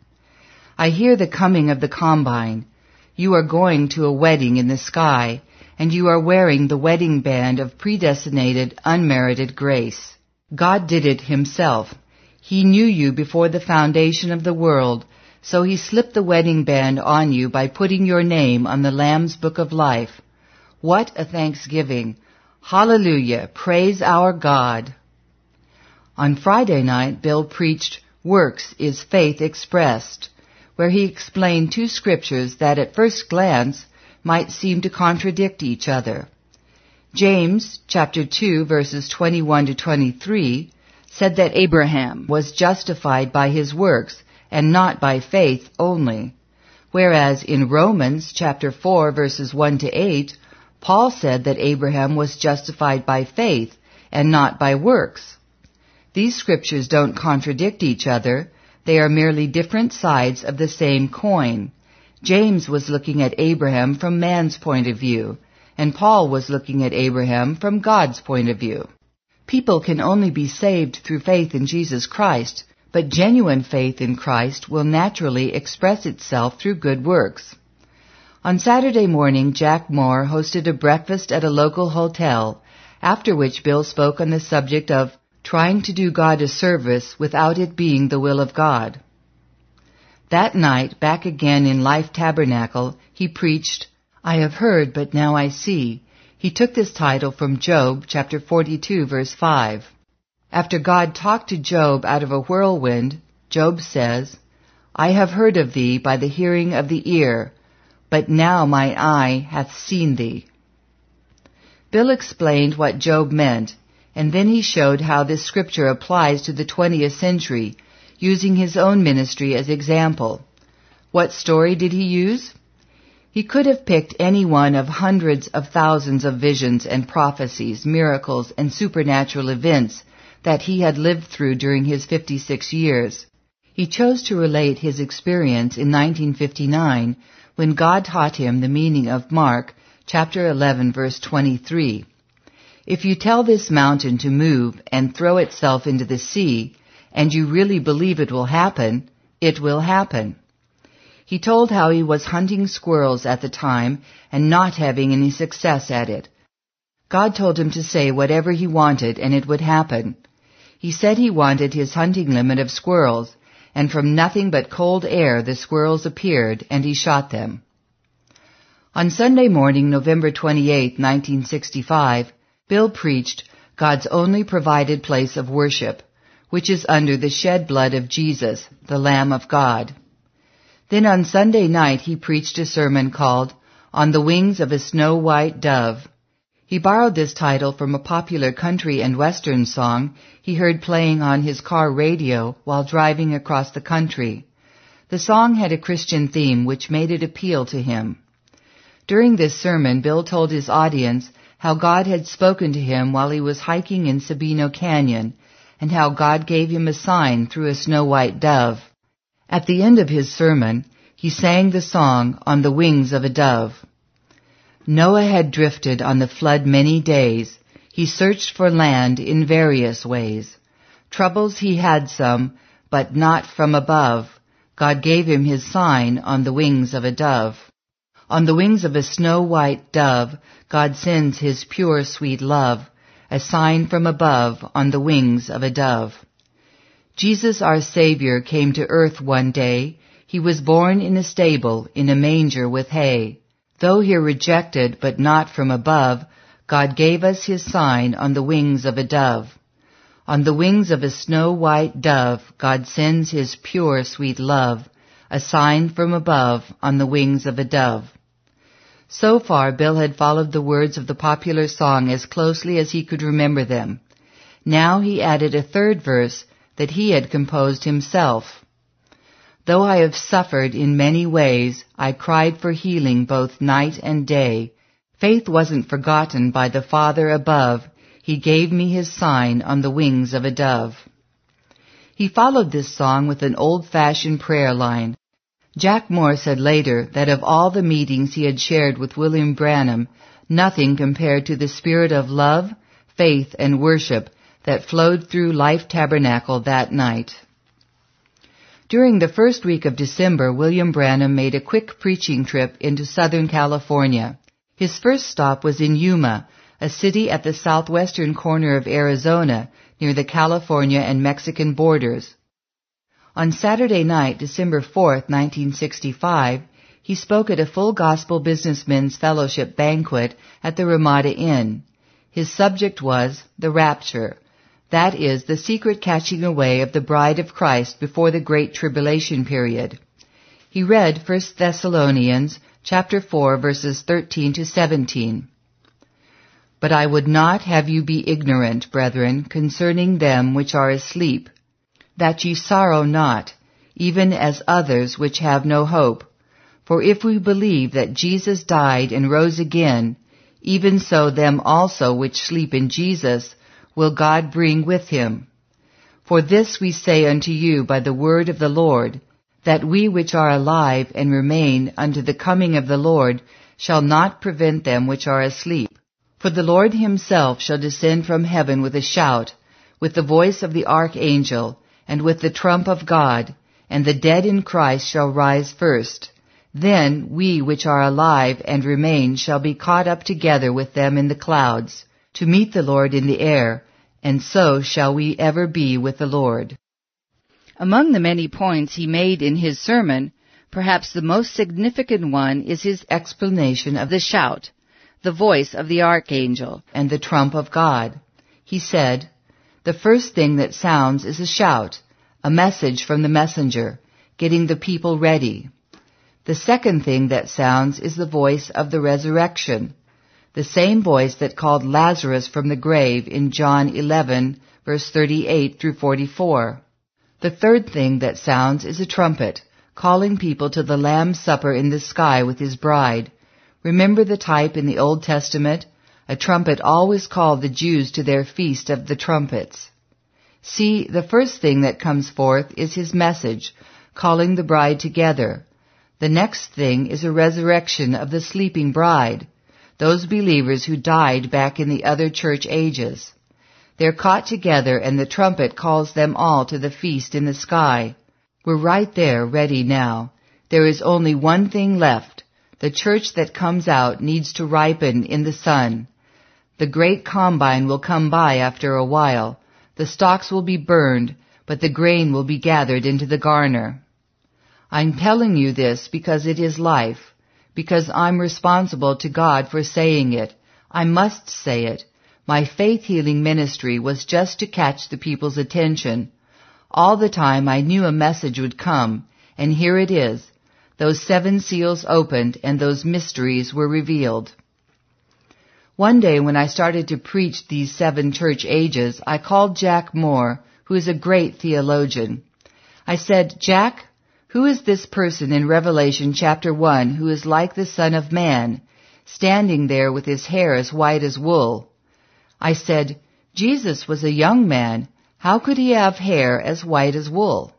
I hear the coming of the combine. You are going to a wedding in the sky, and you are wearing the wedding band of predestinated, unmerited grace. God did it himself. He knew you before the foundation of the world, so he slipped the wedding band on you by putting your name on the Lamb's Book of Life. What a thanksgiving! Hallelujah! Praise our God! On Friday night, Bill preached Works is Faith Expressed, where he explained 2 scriptures that at first glance might seem to contradict each other. James, chapter 2, verses 21 to 23, said that Abraham was justified by his works and not by faith only, whereas in Romans, chapter 4, verses 1 to 8, Paul said that Abraham was justified by faith and not by works. These scriptures don't contradict each other. They are merely different sides of the same coin. James was looking at Abraham from man's point of view, and Paul was looking at Abraham from God's point of view. People can only be saved through faith in Jesus Christ, but genuine faith in Christ will naturally express itself through good works. On Saturday morning, Jack Moore hosted a breakfast at a local hotel, after which Bill spoke on the subject of trying to do God a service without it being the will of God. That night, back again in Life Tabernacle, he preached, I have heard, but now I see. He took this title from Job, chapter 42, verse 5. After God talked to Job out of a whirlwind, Job says, I have heard of thee by the hearing of the ear, but now my eye hath seen thee. Bill explained what Job meant, and then he showed how this scripture applies to the 20th century, using his own ministry as example. What story did he use? He could have picked any one of hundreds of thousands of visions and prophecies, miracles, and supernatural events that he had lived through during his 56 years. He chose to relate his experience in 1959 when God taught him the meaning of Mark chapter 11 verse 23. If you tell this mountain to move and throw itself into the sea, and you really believe it will happen, it will happen. He told how he was hunting squirrels at the time and not having any success at it. God told him to say whatever he wanted and it would happen. He said he wanted his hunting limit of squirrels, and from nothing but cold air the squirrels appeared and he shot them. On Sunday morning, November 28, 1965, Bill preached God's only provided place of worship, which is under the shed blood of Jesus, the Lamb of God. Then on Sunday night he preached a sermon called On the Wings of a Snow-White Dove. He borrowed this title from a popular country and western song he heard playing on his car radio while driving across the country. The song had a Christian theme which made it appeal to him. During this sermon, Bill told his audience how God had spoken to him while he was hiking in Sabino Canyon, and how God gave him a sign through a snow-white dove. At the end of his sermon, he sang the song On the Wings of a Dove. Noah had drifted on the flood many days. He searched for land in various ways. Troubles he had some, but not from above. God gave him his sign on the wings of a dove. On the wings of a snow-white dove, God sends his pure, sweet love, a sign from above on the wings of a dove. Jesus, our Savior, came to earth one day. He was born in a stable, in a manger with hay. Though here rejected, but not from above, God gave us his sign on the wings of a dove. On the wings of a snow-white dove, God sends his pure, sweet love, a sign from above on the wings of a dove. So far, Bill had followed the words of the popular song as closely as he could remember them. Now he added a third verse that he had composed himself. Though I have suffered in many ways, I cried for healing both night and day. Faith wasn't forgotten by the Father above. He gave me his sign on the wings of a dove. He followed this song with an old-fashioned prayer line. Jack Moore said later that of all the meetings he had shared with William Branham, nothing compared to the spirit of love, faith, and worship that flowed through Life Tabernacle that night. During the first week of December, William Branham made a quick preaching trip into Southern California. His first stop was in Yuma, a city at the southwestern corner of Arizona, near the California and Mexican borders. On Saturday night, December 4th, 1965, he spoke at a Full Gospel Businessmen's Fellowship banquet at the Ramada Inn. His subject was the rapture, that is, the secret catching away of the bride of Christ before the Great Tribulation period. He read 1 Thessalonians chapter 4, verses 13 to 17. But I would not have you be ignorant, brethren, concerning them which are asleep, that ye sorrow not, even as others which have no hope. For if we believe that Jesus died and rose again, even so them also which sleep in Jesus will God bring with him. For this we say unto you by the word of the Lord, that we which are alive and remain unto the coming of the Lord shall not prevent them which are asleep. For the Lord himself shall descend from heaven with a shout, with the voice of the archangel, and with the trump of God, and the dead in Christ shall rise first. Then we which are alive and remain shall be caught up together with them in the clouds, to meet the Lord in the air, and so shall we ever be with the Lord. Among the many points he made in his sermon, perhaps the most significant one is his explanation of the shout, the voice of the archangel, and the trump of God. He said, the first thing that sounds is a shout, a message from the messenger, getting the people ready. The second thing that sounds is the voice of the resurrection, the same voice that called Lazarus from the grave in John 11, verse 38 through 44. The third thing that sounds is a trumpet, calling people to the Lamb's Supper in the sky with his bride. Remember the type in the Old Testament? A trumpet always called the Jews to their feast of the trumpets. See, the first thing that comes forth is his message, calling the bride together. The next thing is a resurrection of the sleeping bride, those believers who died back in the other church ages. They're caught together and the trumpet calls them all to the feast in the sky. We're right there, ready now. There is only one thing left. The church that comes out needs to ripen in the sun. The great combine will come by after a while. The stalks will be burned, but the grain will be gathered into the garner. I'm telling you this because it is life, because I'm responsible to God for saying it. I must say it. My faith-healing ministry was just to catch the people's attention. All the time I knew a message would come, and here it is. Those 7 seals opened and those mysteries were revealed. One day when I started to preach these 7 church ages, I called Jack Moore, who is a great theologian. I said, "Jack, who is this person in Revelation chapter 1 who is like the Son of Man, standing there with his hair as white as wool?" I said, "Jesus was a young man. How could he have hair as white as wool?"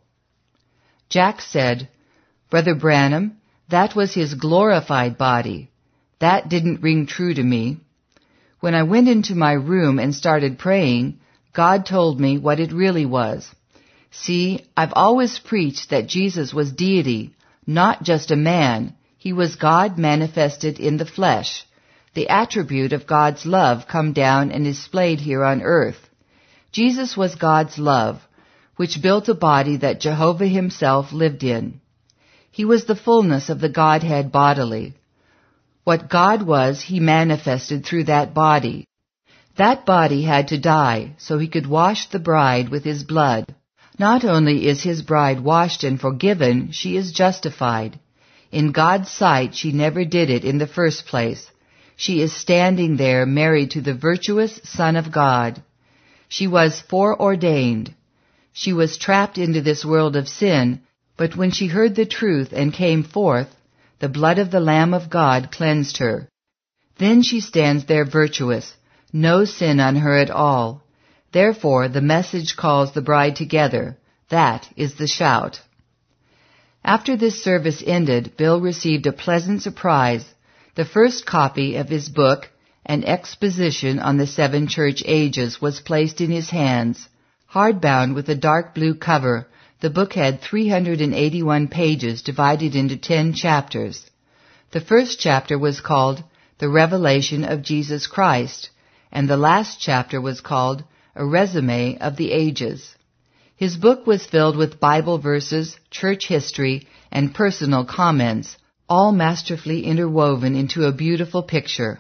Jack said, "Brother Branham, that was his glorified body. That didn't ring true to me. When I went into my room and started praying, God told me what it really was. See, I've always preached that Jesus was deity, not just a man. He was God manifested in the flesh, the attribute of God's love come down and displayed here on earth. Jesus was God's love, which built a body that Jehovah himself lived in. He was the fullness of the Godhead bodily. What God was, he manifested through that body. That body had to die so he could wash the bride with his blood. Not only is his bride washed and forgiven, she is justified. In God's sight, she never did it in the first place. She is standing there married to the virtuous Son of God. She was foreordained. She was trapped into this world of sin, but when she heard the truth and came forth, the blood of the Lamb of God cleansed her. Then she stands there virtuous, no sin on her at all. Therefore the message calls the bride together. That is the shout. After this service ended, Bill received a pleasant surprise. The first copy of his book, An Exposition on the 7 Church Ages, was placed in his hands. Hardbound with a dark blue cover, the book had 381 pages divided into 10 chapters. The first chapter was called The Revelation of Jesus Christ, and the last chapter was called A Resume of the Ages. His book was filled with Bible verses, church history, and personal comments, all masterfully interwoven into a beautiful picture.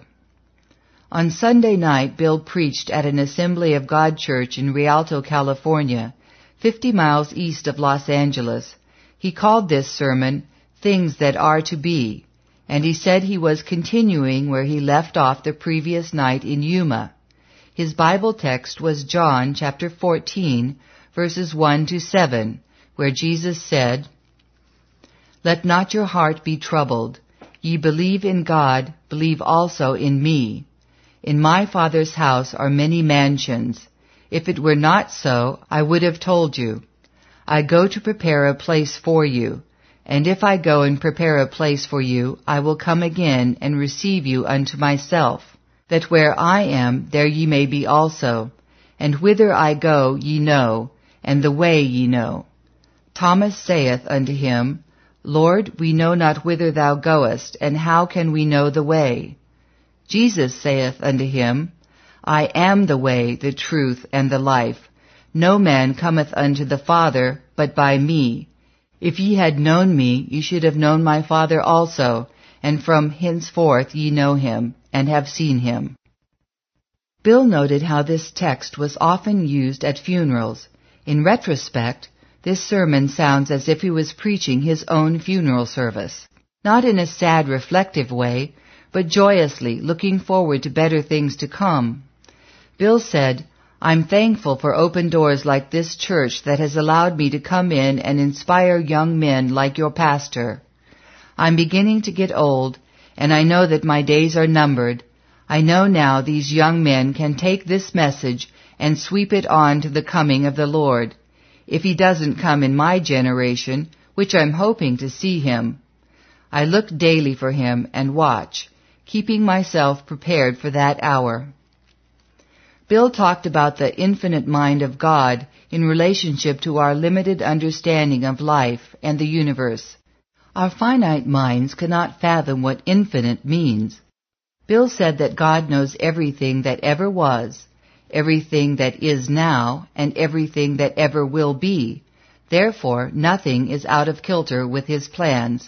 On Sunday night, Bill preached at an Assembly of God church in Rialto, California, 50 miles east of Los Angeles. He called this sermon, Things That Are to Be, and he said he was continuing where he left off the previous night in Yuma. His Bible text was John chapter 14, verses 1 to 7, where Jesus said, "Let not your heart be troubled. Ye believe in God, believe also in me. In my Father's house are many mansions. If it were not so, I would have told you. I go to prepare a place for you. And if I go and prepare a place for you, I will come again and receive you unto myself, that where I am, there ye may be also. And whither I go ye know, and the way ye know." Thomas saith unto him, "Lord, we know not whither thou goest, and how can we know the way?" Jesus saith unto him, "I am the way, the truth, and the life. No man cometh unto the Father but by me. If ye had known me, ye should have known my Father also, and from henceforth ye know him, and have seen him." Bill noted how this text was often used at funerals. In retrospect, this sermon sounds as if he was preaching his own funeral service. Not in a sad, reflective way, but joyously looking forward to better things to come. Bill said, "I'm thankful for open doors like this church that has allowed me to come in and inspire young men like your pastor. I'm beginning to get old, and I know that my days are numbered. I know now these young men can take this message and sweep it on to the coming of the Lord, if he doesn't come in my generation, which I'm hoping to see him. I look daily for him and watch, keeping myself prepared for that hour. Bill talked about the infinite mind of God in relationship to our limited understanding of life and the universe. Our finite minds cannot fathom what infinite means. Bill said that God knows everything that ever was, everything that is now, and everything that ever will be. Therefore, nothing is out of kilter with his plans.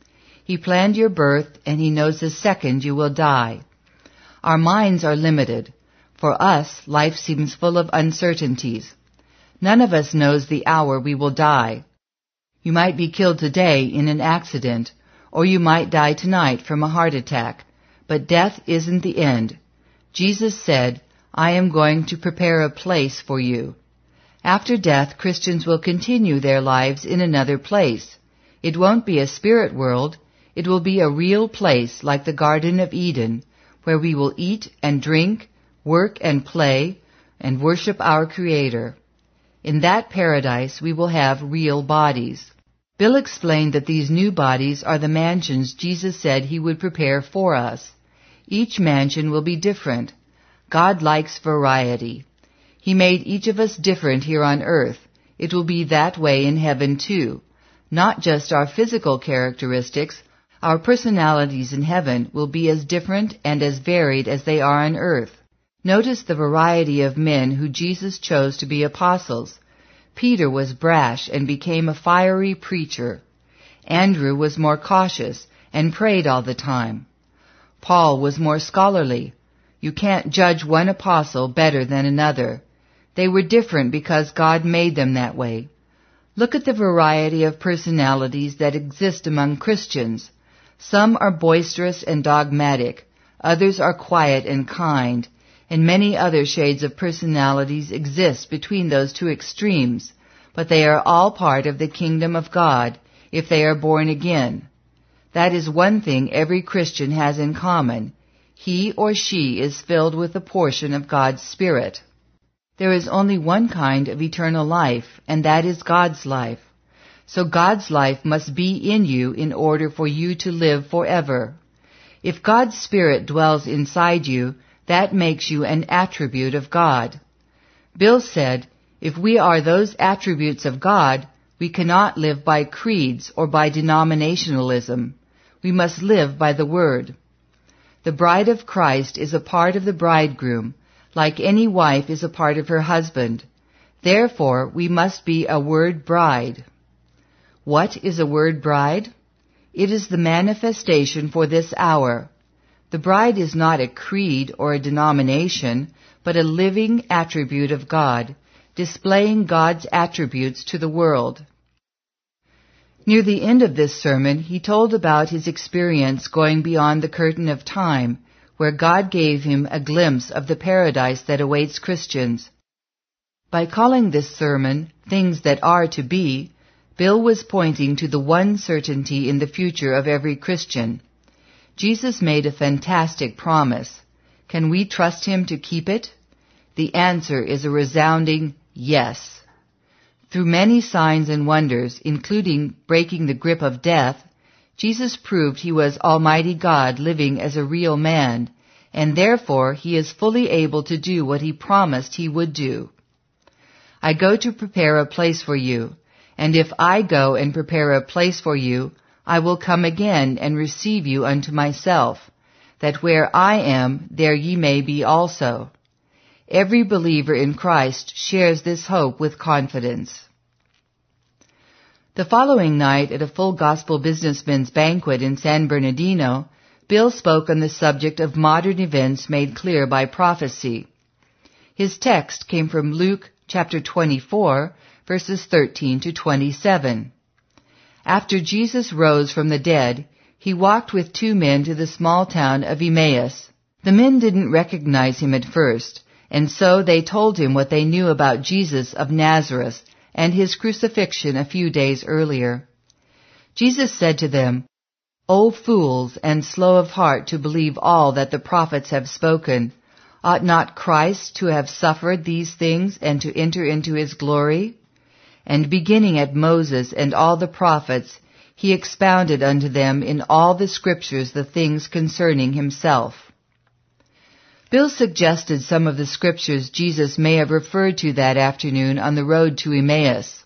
He planned your birth, and he knows the second you will die. Our minds are limited. For us, life seems full of uncertainties. None of us knows the hour we will die. You might be killed today in an accident, or you might die tonight from a heart attack. But death isn't the end. Jesus said, I am going to prepare a place for you. After death, Christians will continue their lives in another place. It won't be a spirit world. It will be a real place like the Garden of Eden, where we will eat and drink, work and play, and worship our Creator. In that paradise, we will have real bodies. Bill explained that these new bodies are the mansions Jesus said he would prepare for us. Each mansion will be different. God likes variety. He made each of us different here on earth. It will be that way in heaven too. Not just our physical characteristics, our personalities in heaven will be as different and as varied as they are on earth. Notice the variety of men who Jesus chose to be apostles. Peter was brash and became a fiery preacher. Andrew was more cautious and prayed all the time. Paul was more scholarly. You can't judge one apostle better than another. They were different because God made them that way. Look at the variety of personalities that exist among Christians. Some are boisterous and dogmatic. Others are quiet and kind. And many other shades of personalities exist between those two extremes, but they are all part of the kingdom of God if they are born again. That is one thing every Christian has in common. He or she is filled with a portion of God's Spirit. There is only one kind of eternal life, and that is God's life. So God's life must be in you in order for you to live forever. If God's Spirit dwells inside you, that makes you an attribute of God. Bill said, if we are those attributes of God, we cannot live by creeds or by denominationalism. We must live by the Word. The bride of Christ is a part of the bridegroom, like any wife is a part of her husband. Therefore, we must be a Word bride. What is a Word bride? It is the manifestation for this hour. The bride is not a creed or a denomination, but a living attribute of God, displaying God's attributes to the world. Near the end of this sermon, he told about his experience going beyond the curtain of time, where God gave him a glimpse of the paradise that awaits Christians. By calling this sermon, Things That Are to Be, Bill was pointing to the one certainty in the future of every Christian. Jesus made a fantastic promise. Can we trust him to keep it? The answer is a resounding yes. Through many signs and wonders, including breaking the grip of death, Jesus proved he was Almighty God living as a real man, and therefore he is fully able to do what he promised he would do. I go to prepare a place for you, and if I go and prepare a place for you, I will come again and receive you unto myself, that where I am, there ye may be also. Every believer in Christ shares this hope with confidence. The following night at a full gospel businessmen's banquet in San Bernardino, Bill spoke on the subject of modern events made clear by prophecy. His text came from Luke chapter 24, verses 13 to 27. After Jesus rose from the dead, he walked with two men to the small town of Emmaus. The men didn't recognize him at first, and so they told him what they knew about Jesus of Nazareth and his crucifixion a few days earlier. Jesus said to them, "O fools, and slow of heart to believe all that the prophets have spoken. Ought not Christ to have suffered these things and to enter into his glory? And beginning at Moses and all the prophets, he expounded unto them in all the scriptures the things concerning himself. Bill suggested some of the scriptures Jesus may have referred to that afternoon on the road to Emmaus.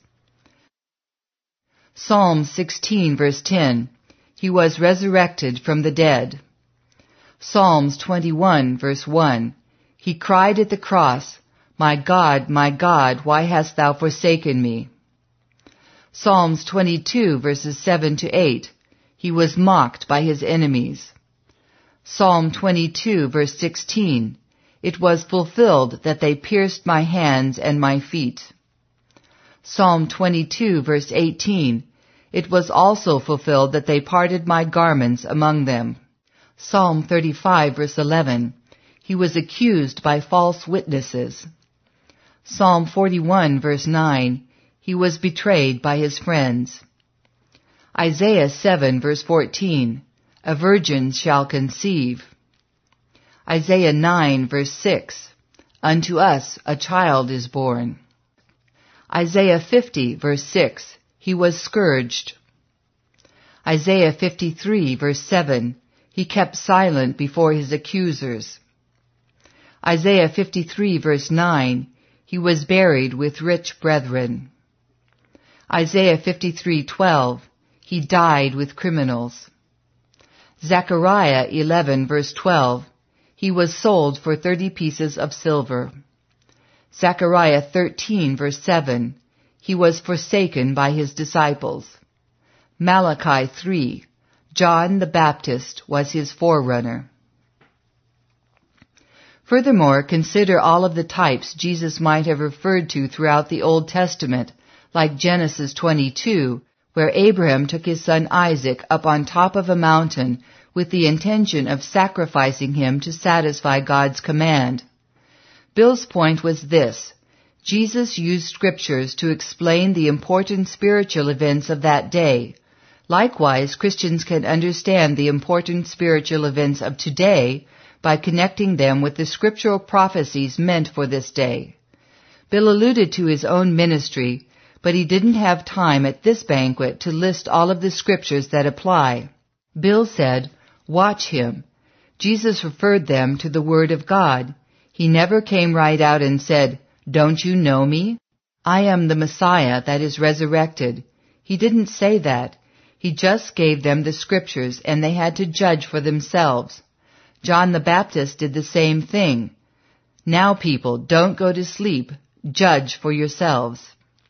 Psalm 16 verse 10, he was resurrected from the dead. Psalms 21 verse 1, he cried at the cross, my God, why hast thou forsaken me? Psalms 22 verses 7 to 8, he was mocked by his enemies. Psalm 22 verse 16, it was fulfilled that they pierced my hands and my feet. Psalm 22 verse 18, it was also fulfilled that they parted my garments among them. Psalm 35 verse 11, he was accused by false witnesses. Psalm 41 verse 9, he was betrayed by his friends. Isaiah 7 verse 14, a virgin shall conceive. Isaiah 9 verse 6, unto us a child is born. Isaiah 50 verse 6, he was scourged. Isaiah 53 verse 7, he kept silent before his accusers. Isaiah 53 verse 9, he was buried with rich brethren. Isaiah 53:12, he died with criminals. Zechariah 11 verse 12, he was sold for 30 pieces of silver. Zechariah 13 verse 7, he was forsaken by his disciples. Malachi 3, John the Baptist was his forerunner. Furthermore, consider all of the types Jesus might have referred to throughout the Old Testament, like Genesis 22, where Abraham took his son Isaac up on top of a mountain with the intention of sacrificing him to satisfy God's command. Bill's point was this: Jesus used scriptures to explain the important spiritual events of that day. Likewise, Christians can understand the important spiritual events of today by connecting them with the scriptural prophecies meant for this day. Bill alluded to his own ministry, but he didn't have time at this banquet to list all of the scriptures that apply. Bill said, watch him. Jesus referred them to the Word of God. He never came right out and said, don't you know me? I am the Messiah that is resurrected. He didn't say that. He just gave them the scriptures and they had to judge for themselves. John the Baptist did the same thing. Now people, don't go to sleep. Judge for yourselves.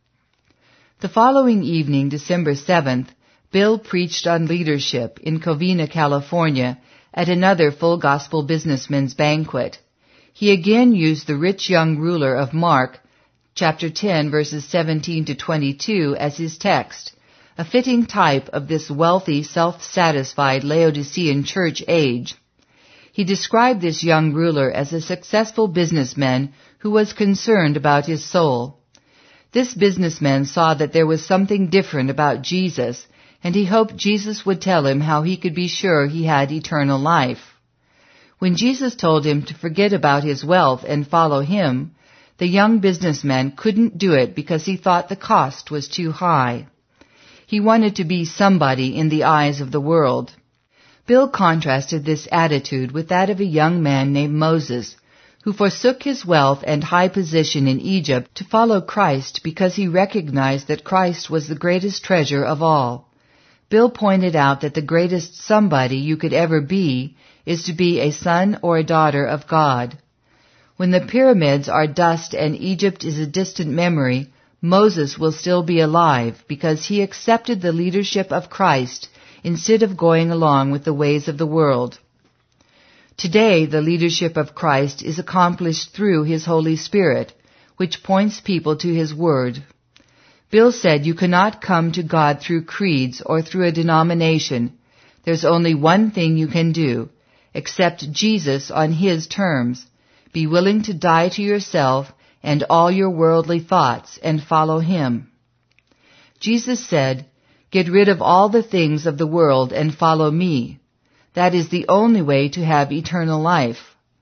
The following evening, December 7th, Bill preached on leadership in Covina, California, at another Full Gospel Businessmen's banquet. He again used the rich young ruler of Mark, chapter 10, verses 17 to 22, as his text, a fitting type of this wealthy, self-satisfied Laodicean church age. He described this young ruler as a successful businessman who was concerned about his soul. This businessman saw that there was something different about Jesus, and he hoped Jesus would tell him how he could be sure he had eternal life. When Jesus told him to forget about his wealth and follow him, the young businessman couldn't do it because he thought the cost was too high. He wanted to be somebody in the eyes of the world. Bill contrasted this attitude with that of a young man named Moses, who forsook his wealth and high position in Egypt to follow Christ because he recognized that Christ was the greatest treasure of all. Bill pointed out that the greatest somebody you could ever be is to be a son or a daughter of God. When the pyramids are dust and Egypt is a distant memory, Moses will still be alive because he accepted the leadership of Christ instead of going along with the ways of the world. Today, the leadership of Christ is accomplished through His Holy Spirit, which points people to His Word. Bill said you cannot come to God through creeds or through a denomination. There's only one thing you can do: accept Jesus on His terms. Be willing to die to yourself and all your worldly thoughts and follow Him. Jesus said, get rid of all the things of the world and follow me. That is the only way to have eternal life.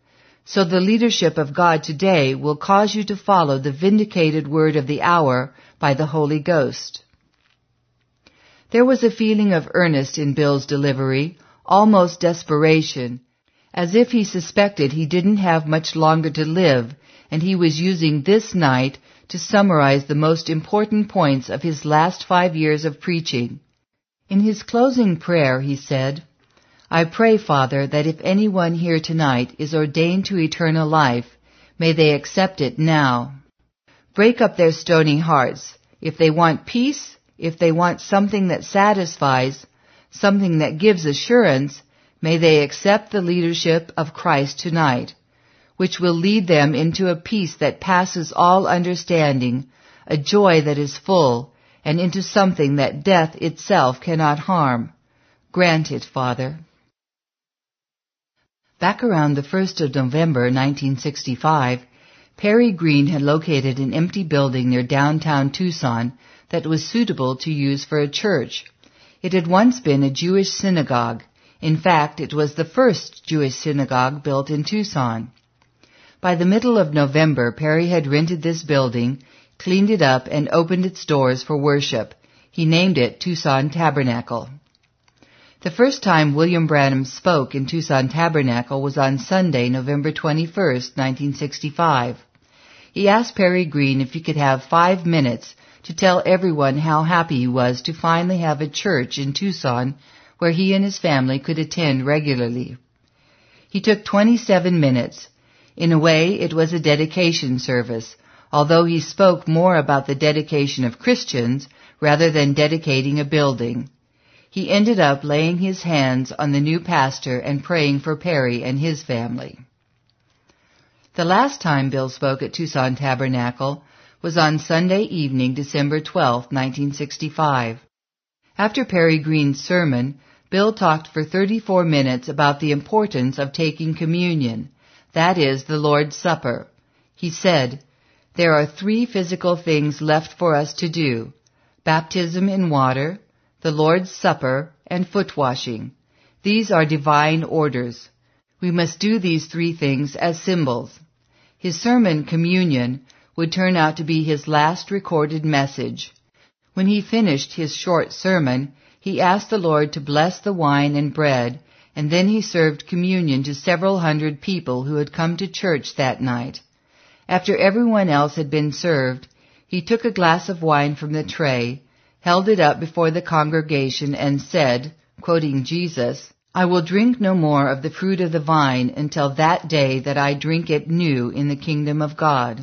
So the leadership of God today will cause you to follow the vindicated word of the hour by the Holy Ghost. There was a feeling of earnest in Bill's delivery, almost desperation, as if he suspected he didn't have much longer to live, and he was using this night to summarize the most important points of his last 5 years of preaching. In his closing prayer, he said, "I pray, Father, that if anyone here tonight is ordained to eternal life, may they accept it now. Break up their stony hearts. If they want peace, if they want something that satisfies, something that gives assurance, may they accept the leadership of Christ tonight, which will lead them into a peace that passes all understanding, a joy that is full, and into something that death itself cannot harm. Grant it, Father." Back around the 1st of November, 1965, Perry Green had located an empty building near downtown Tucson that was suitable to use for a church. It had once been a Jewish synagogue. In fact, it was the first Jewish synagogue built in Tucson. By the middle of November, Perry had rented this building, cleaned it up, and opened its doors for worship. He named it Tucson Tabernacle. The first time William Branham spoke in Tucson Tabernacle was on Sunday, November 21st, 1965. He asked Perry Green if he could have 5 minutes to tell everyone how happy he was to finally have a church in Tucson where he and his family could attend regularly. He took 27 minutes. In a way, it was a dedication service, although he spoke more about the dedication of Christians rather than dedicating a building. He ended up laying his hands on the new pastor and praying for Perry and his family. The last time Bill spoke at Tucson Tabernacle was on Sunday evening, December 12, 1965. After Perry Green's sermon, Bill talked for 34 minutes about the importance of taking communion, that is, the Lord's Supper. He said, "There are 3 physical things left for us to do: baptism in water, the Lord's Supper, and foot washing. These are divine orders. We must do these 3 things as symbols." His sermon, Communion, would turn out to be his last recorded message. When he finished his short sermon, he asked the Lord to bless the wine and bread, and then he served communion to several hundred people who had come to church that night. After everyone else had been served, he took a glass of wine from the tray, held it up before the congregation, and said, quoting Jesus, "I will drink no more of the fruit of the vine until that day that I drink it new in the kingdom of God."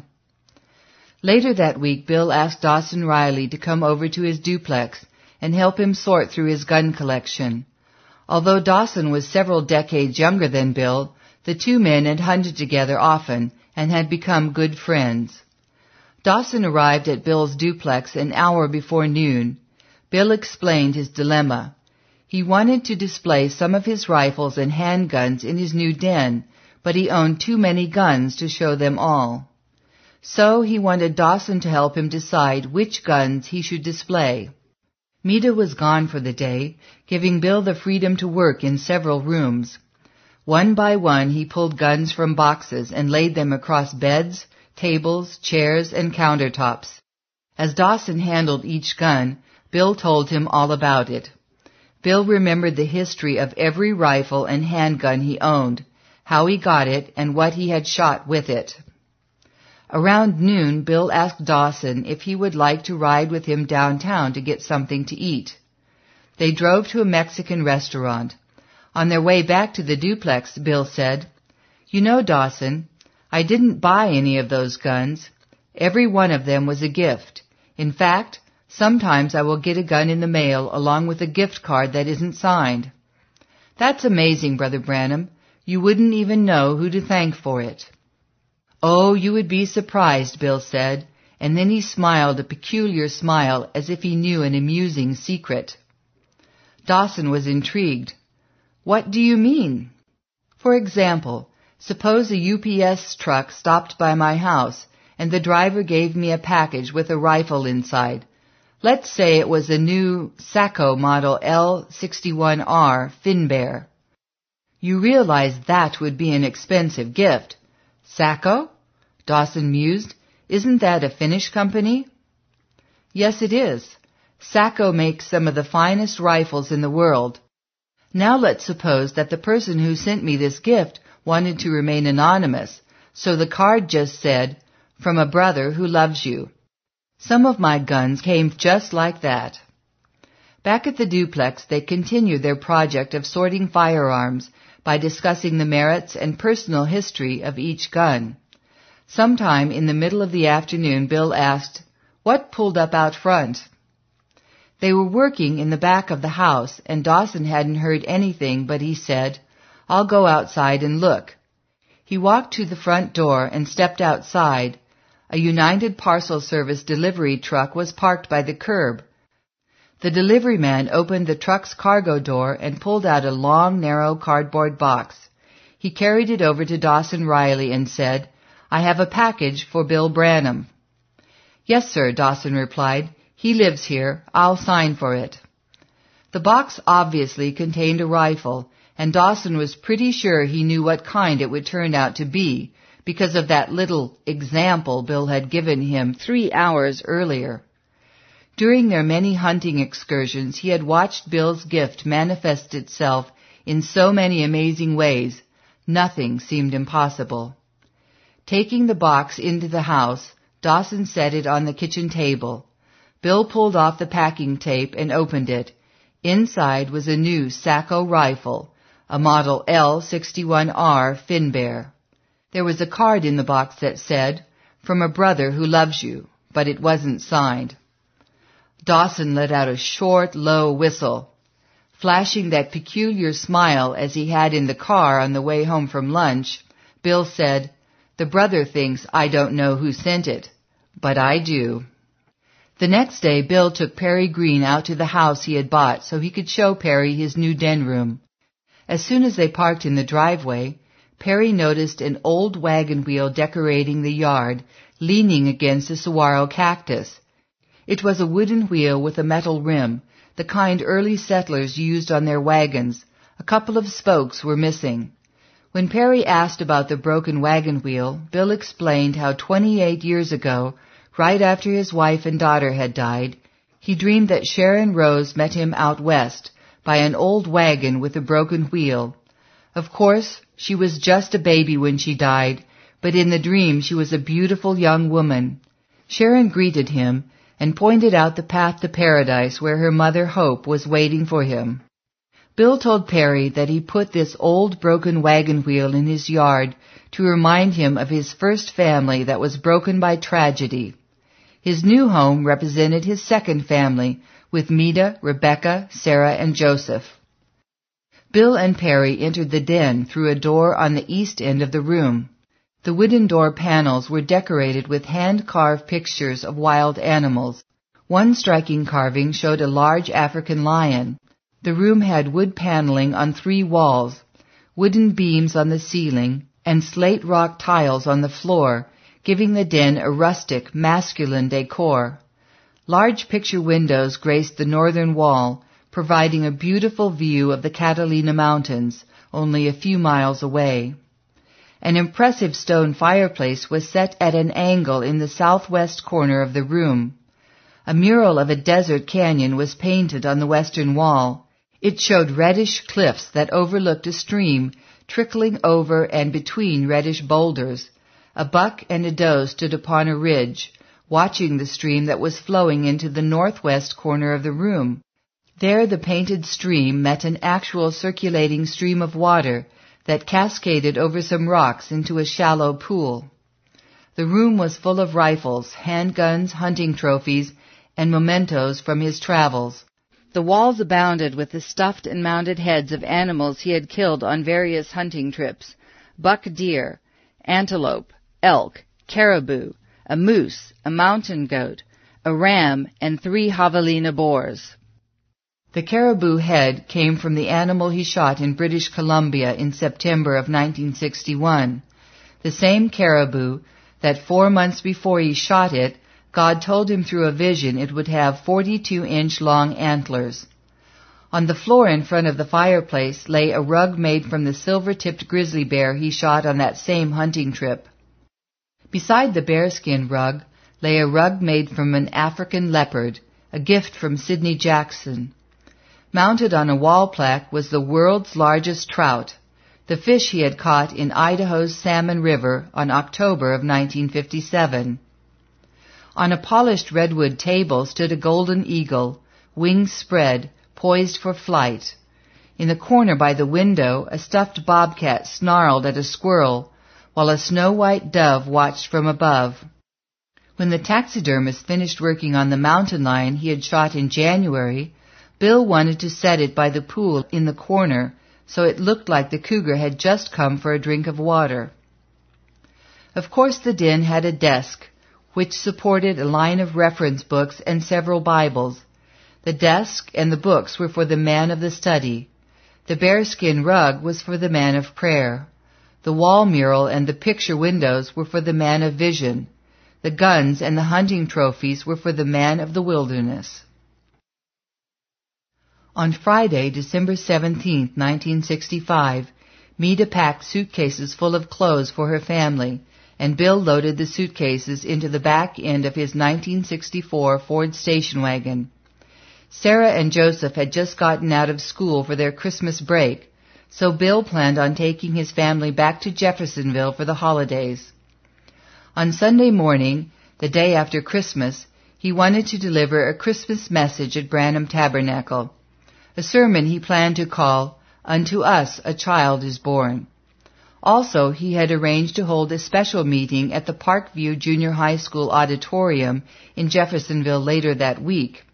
Later that week, Bill asked Dawson Riley to come over to his duplex and help him sort through his gun collection. Although Dawson was several decades younger than Bill, the 2 men had hunted together often and had become good friends. Dawson arrived at Bill's duplex an hour before noon. Bill explained his dilemma. He wanted to display some of his rifles and handguns in his new den, but he owned too many guns to show them all. So he wanted Dawson to help him decide which guns he should display. Mita was gone for the day, giving Bill the freedom to work in several rooms. One by one he pulled guns from boxes and laid them across beds, tables, chairs, and countertops. As Dawson handled each gun, Bill told him all about it. Bill remembered the history of every rifle and handgun he owned, how he got it, and what he had shot with it. Around noon, Bill asked Dawson if he would like to ride with him downtown to get something to eat. They drove to a Mexican restaurant. On their way back to the duplex, Bill said, "You know, Dawson, I didn't buy any of those guns. Every one of them was a gift. In fact, sometimes I will get a gun in the mail along with a gift card that isn't signed." "That's amazing, Brother Branham. You wouldn't even know who to thank for it." "Oh, you would be surprised," Bill said, and then he smiled a peculiar smile as if he knew an amusing secret. Dawson was intrigued. "What do you mean?" "For example, suppose a UPS truck stopped by my house and the driver gave me a package with a rifle inside. Let's say it was a new Sacco model L61R Finbear. You realize that would be an expensive gift. Sacco? Dawson mused. Isn't that a Finnish company? Yes, it is. Sacco makes some of the finest rifles in the world. Now let's suppose that the person who sent me this gift wanted to remain anonymous, so the card just said, "From a brother who loves you." Some of my guns came just like that. Back at the duplex, they continued their project of sorting firearms by discussing the merits and personal history of each gun. Sometime in the middle of the afternoon, Bill asked, "What pulled up out front?" They were working in the back of the house, and Dawson hadn't heard anything, but he said, "I'll go outside and look." He walked to the front door and stepped outside. A United Parcel Service delivery truck was parked by the curb. The delivery man opened the truck's cargo door and pulled out a long, narrow cardboard box. He carried it over to Dawson Riley and said, "I have a package for Bill Branham." "Yes, sir," Dawson replied. "He lives here. I'll sign for it." The box obviously contained a rifle, and Dawson was pretty sure he knew what kind it would turn out to be, because of that little example Bill had given him 3 hours earlier. During their many hunting excursions, he had watched Bill's gift manifest itself in so many amazing ways. Nothing seemed impossible. Taking the box into the house, Dawson set it on the kitchen table. Bill pulled off the packing tape and opened it. Inside was a new Sacco rifle, a model L61R Finbear. There was a card in the box that said, "From a brother who loves you," but it wasn't signed. Dawson let out a short, low whistle. Flashing that peculiar smile as he had in the car on the way home from lunch, Bill said, "The brother thinks I don't know who sent it, but I do." The next day, Bill took Perry Green out to the house he had bought so he could show Perry his new den room. As soon as they parked in the driveway, Perry noticed an old wagon wheel decorating the yard, leaning against a saguaro cactus. It was a wooden wheel with a metal rim, the kind early settlers used on their wagons. A couple of spokes were missing. When Perry asked about the broken wagon wheel, Bill explained how 28 years ago, right after his wife and daughter had died, he dreamed that Sharon Rose met him out west by an old wagon with a broken wheel. Of course, she was just a baby when she died, but in the dream she was a beautiful young woman. Sharon greeted him and pointed out the path to paradise where her mother Hope was waiting for him. Bill told Perry that he put this old broken wagon wheel in his yard to remind him of his first family that was broken by tragedy. His new home represented his second family, with Meda, Rebecca, Sarah, and Joseph. Bill and Perry entered the den through a door on the east end of the room. The wooden door panels were decorated with hand-carved pictures of wild animals. One striking carving showed a large African lion. The room had wood paneling on 3 walls, wooden beams on the ceiling, and slate rock tiles on the floor, giving the den a rustic, masculine decor. Large picture windows graced the northern wall, providing a beautiful view of the Catalina Mountains, only a few miles away. An impressive stone fireplace was set at an angle in the southwest corner of the room. A mural of a desert canyon was painted on the western wall. It showed reddish cliffs that overlooked a stream trickling over and between reddish boulders. A buck and a doe stood upon a ridge, watching the stream that was flowing into the northwest corner of the room. There the painted stream met an actual circulating stream of water that cascaded over some rocks into a shallow pool. The room was full of rifles, handguns, hunting trophies, and mementos from his travels. The walls abounded with the stuffed and mounted heads of animals he had killed on various hunting trips: buck deer, antelope, elk, caribou, a moose, a mountain goat, a ram, and 3 javelina boars. The caribou head came from the animal he shot in British Columbia in September of 1961. The same caribou that 4 months before he shot it, God told him through a vision it would have 42-inch long antlers. On the floor in front of the fireplace lay a rug made from the silver-tipped grizzly bear he shot on that same hunting trip. Beside the bearskin rug lay a rug made from an African leopard, a gift from Sidney Jackson. Mounted on a wall plaque was the world's largest trout, the fish he had caught in Idaho's Salmon River on October of 1957. On a polished redwood table stood a golden eagle, wings spread, poised for flight. In the corner by the window, a stuffed bobcat snarled at a squirrel, while a snow-white dove watched from above. When the taxidermist finished working on the mountain lion he had shot in January, Bill wanted to set it by the pool in the corner so it looked like the cougar had just come for a drink of water. Of course the den had a desk, which supported a line of reference books and several Bibles. The desk and the books were for the man of the study. The bearskin rug was for the man of prayer. The wall mural and the picture windows were for the man of vision. The guns and the hunting trophies were for the man of the wilderness. On Friday, December 17, 1965, Meda packed suitcases full of clothes for her family, and Bill loaded the suitcases into the back end of his 1964 Ford station wagon. Sarah and Joseph had just gotten out of school for their Christmas break, so Bill planned on taking his family back to Jeffersonville for the holidays. On Sunday morning, the day after Christmas, he wanted to deliver a Christmas message at Branham Tabernacle, a sermon he planned to call, "Unto Us a Child is Born." Also, he had arranged to hold a special meeting at the Parkview Junior High School auditorium in Jeffersonville later that week.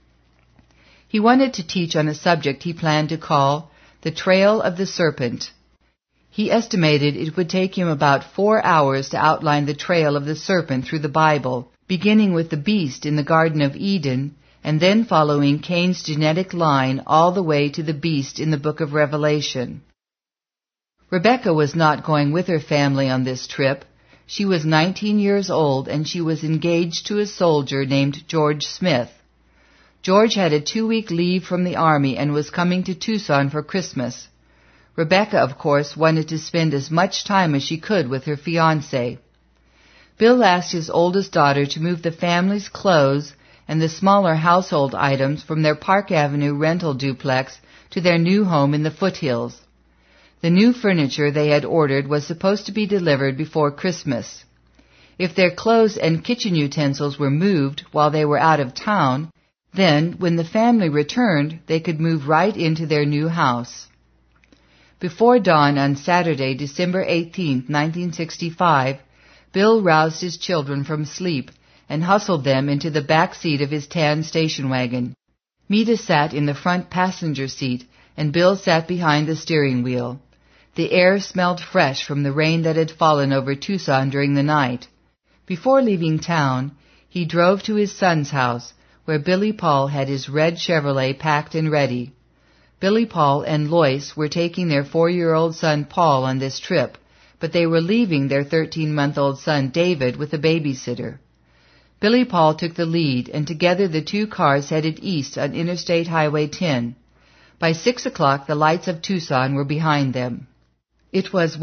He wanted to teach on a subject he planned to call The Trail of the Serpent. He estimated it would take him about 4 hours to outline the trail of the serpent through the Bible, beginning with the beast in the Garden of Eden, and then following Cain's genetic line all the way to the beast in the book of Revelation. Rebecca was not going with her family on this trip. She was 19 years old, and she was engaged to a soldier named George Smith. George had a 2-week leave from the Army and was coming to Tucson for Christmas. Rebecca, of course, wanted to spend as much time as she could with her fiancé. Bill asked his oldest daughter to move the family's clothes and the smaller household items from their Park Avenue rental duplex to their new home in the foothills. The new furniture they had ordered was supposed to be delivered before Christmas. If their clothes and kitchen utensils were moved while they were out of town, then, when the family returned, they could move right into their new house. Before dawn on Saturday, December 18, 1965, Bill roused his children from sleep and hustled them into the back seat of his tan station wagon. Meda sat in the front passenger seat, and Bill sat behind the steering wheel. The air smelled fresh from the rain that had fallen over Tucson during the night. Before leaving town, he drove to his son's house, where Billy Paul had his red Chevrolet packed and ready. Billy Paul and Lois were taking their 4-year-old son Paul on this trip, but they were leaving their 13-month-old son David with a babysitter. Billy Paul took the lead, and together the two cars headed east on Interstate Highway 10. By 6 o'clock, the lights of Tucson were behind them. It was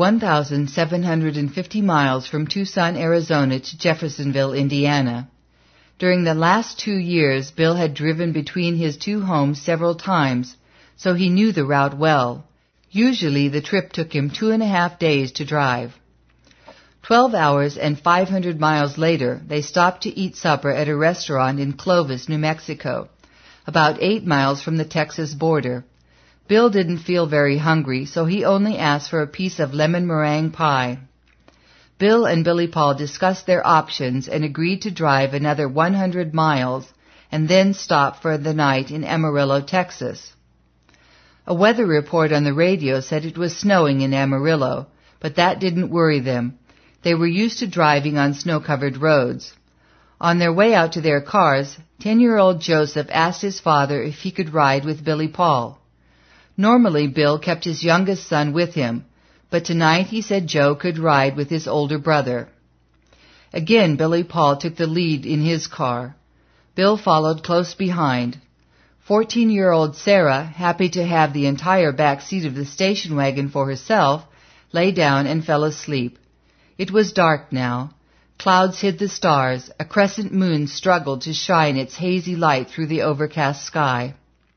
1,750 miles from Tucson, Arizona to Jeffersonville, Indiana. During the last 2 years, Bill had driven between his two homes several times, so he knew the route well. Usually the trip took him 2.5 days to drive. 12 hours and 500 miles later, they stopped to eat supper at a restaurant in Clovis, New Mexico, about 8 miles from the Texas border. Bill didn't feel very hungry, so he only asked for a piece of lemon meringue pie. Bill and Billy Paul discussed their options and agreed to drive another 100 miles and then stop for the night in Amarillo, Texas. A weather report on the radio said it was snowing in Amarillo, but that didn't worry them. They were used to driving on snow-covered roads. On their way out to their cars, 10-year-old Joseph asked his father if he could ride with Billy Paul. Normally, Bill kept his youngest son with him, but tonight he said Joe could ride with his older brother. Again, Billy Paul took the lead in his car. Bill followed close behind. 14-year-old Sarah, happy to have the entire back seat of the station wagon for herself, lay down and fell asleep. It was dark now. Clouds hid the stars. A crescent moon struggled to shine its hazy light through the overcast sky.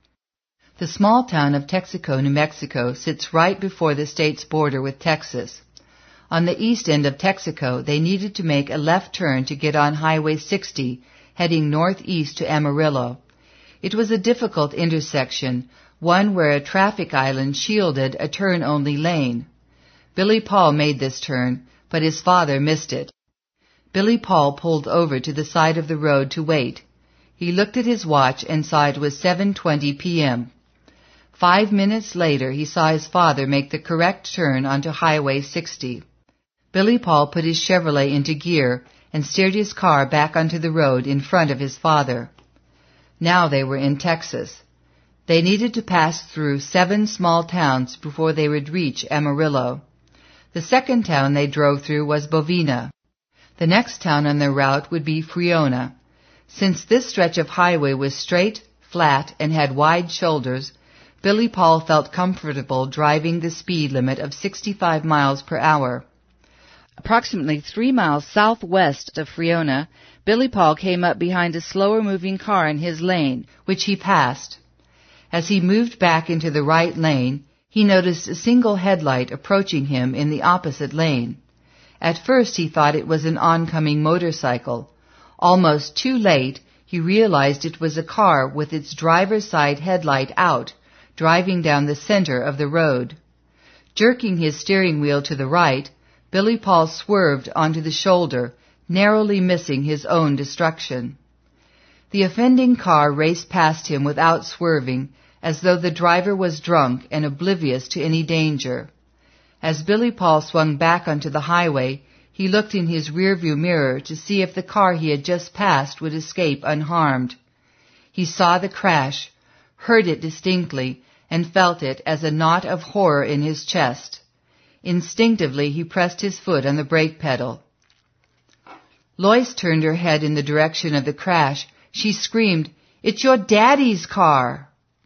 The small town of Texaco, New Mexico, sits right before the state's border with Texas. On the east end of Texaco, they needed to make a left turn to get on Highway 60, heading northeast to Amarillo. It was a difficult intersection, one where a traffic island shielded a turn-only lane. Billy Paul made this turn, but his father missed it. Billy Paul pulled over to the side of the road to wait. He looked at his watch and saw it was 7:20 p.m. 5 minutes later, he saw his father make the correct turn onto Highway 60. Billy Paul put his Chevrolet into gear and steered his car back onto the road in front of his father. Now they were in Texas. They needed to pass through 7 small towns before they would reach Amarillo. The second town they drove through was Bovina. The next town on their route would be Friona. Since this stretch of highway was straight, flat, and had wide shoulders, Billy Paul felt comfortable driving the speed limit of 65 miles per hour. Approximately 3 miles southwest of Friona, Billy Paul came up behind a slower-moving car in his lane, which he passed. As he moved back into the right lane, he noticed a single headlight approaching him in the opposite lane. At first he thought it was an oncoming motorcycle. Almost too late, he realized it was a car with its driver's side headlight out, driving down the center of the road. Jerking his steering wheel to the right, Billy Paul swerved onto the shoulder, narrowly missing his own destruction. The offending car raced past him without swerving, as though the driver was drunk and oblivious to any danger. As Billy Paul swung back onto the highway, he looked in his rearview mirror to see if the car he had just passed would escape unharmed. He saw the crash, heard it distinctly, and felt it as a knot of horror in his chest. Instinctively, he pressed his foot on the brake pedal. Lois turned her head in the direction of the crash. She screamed, "It's your daddy's car!"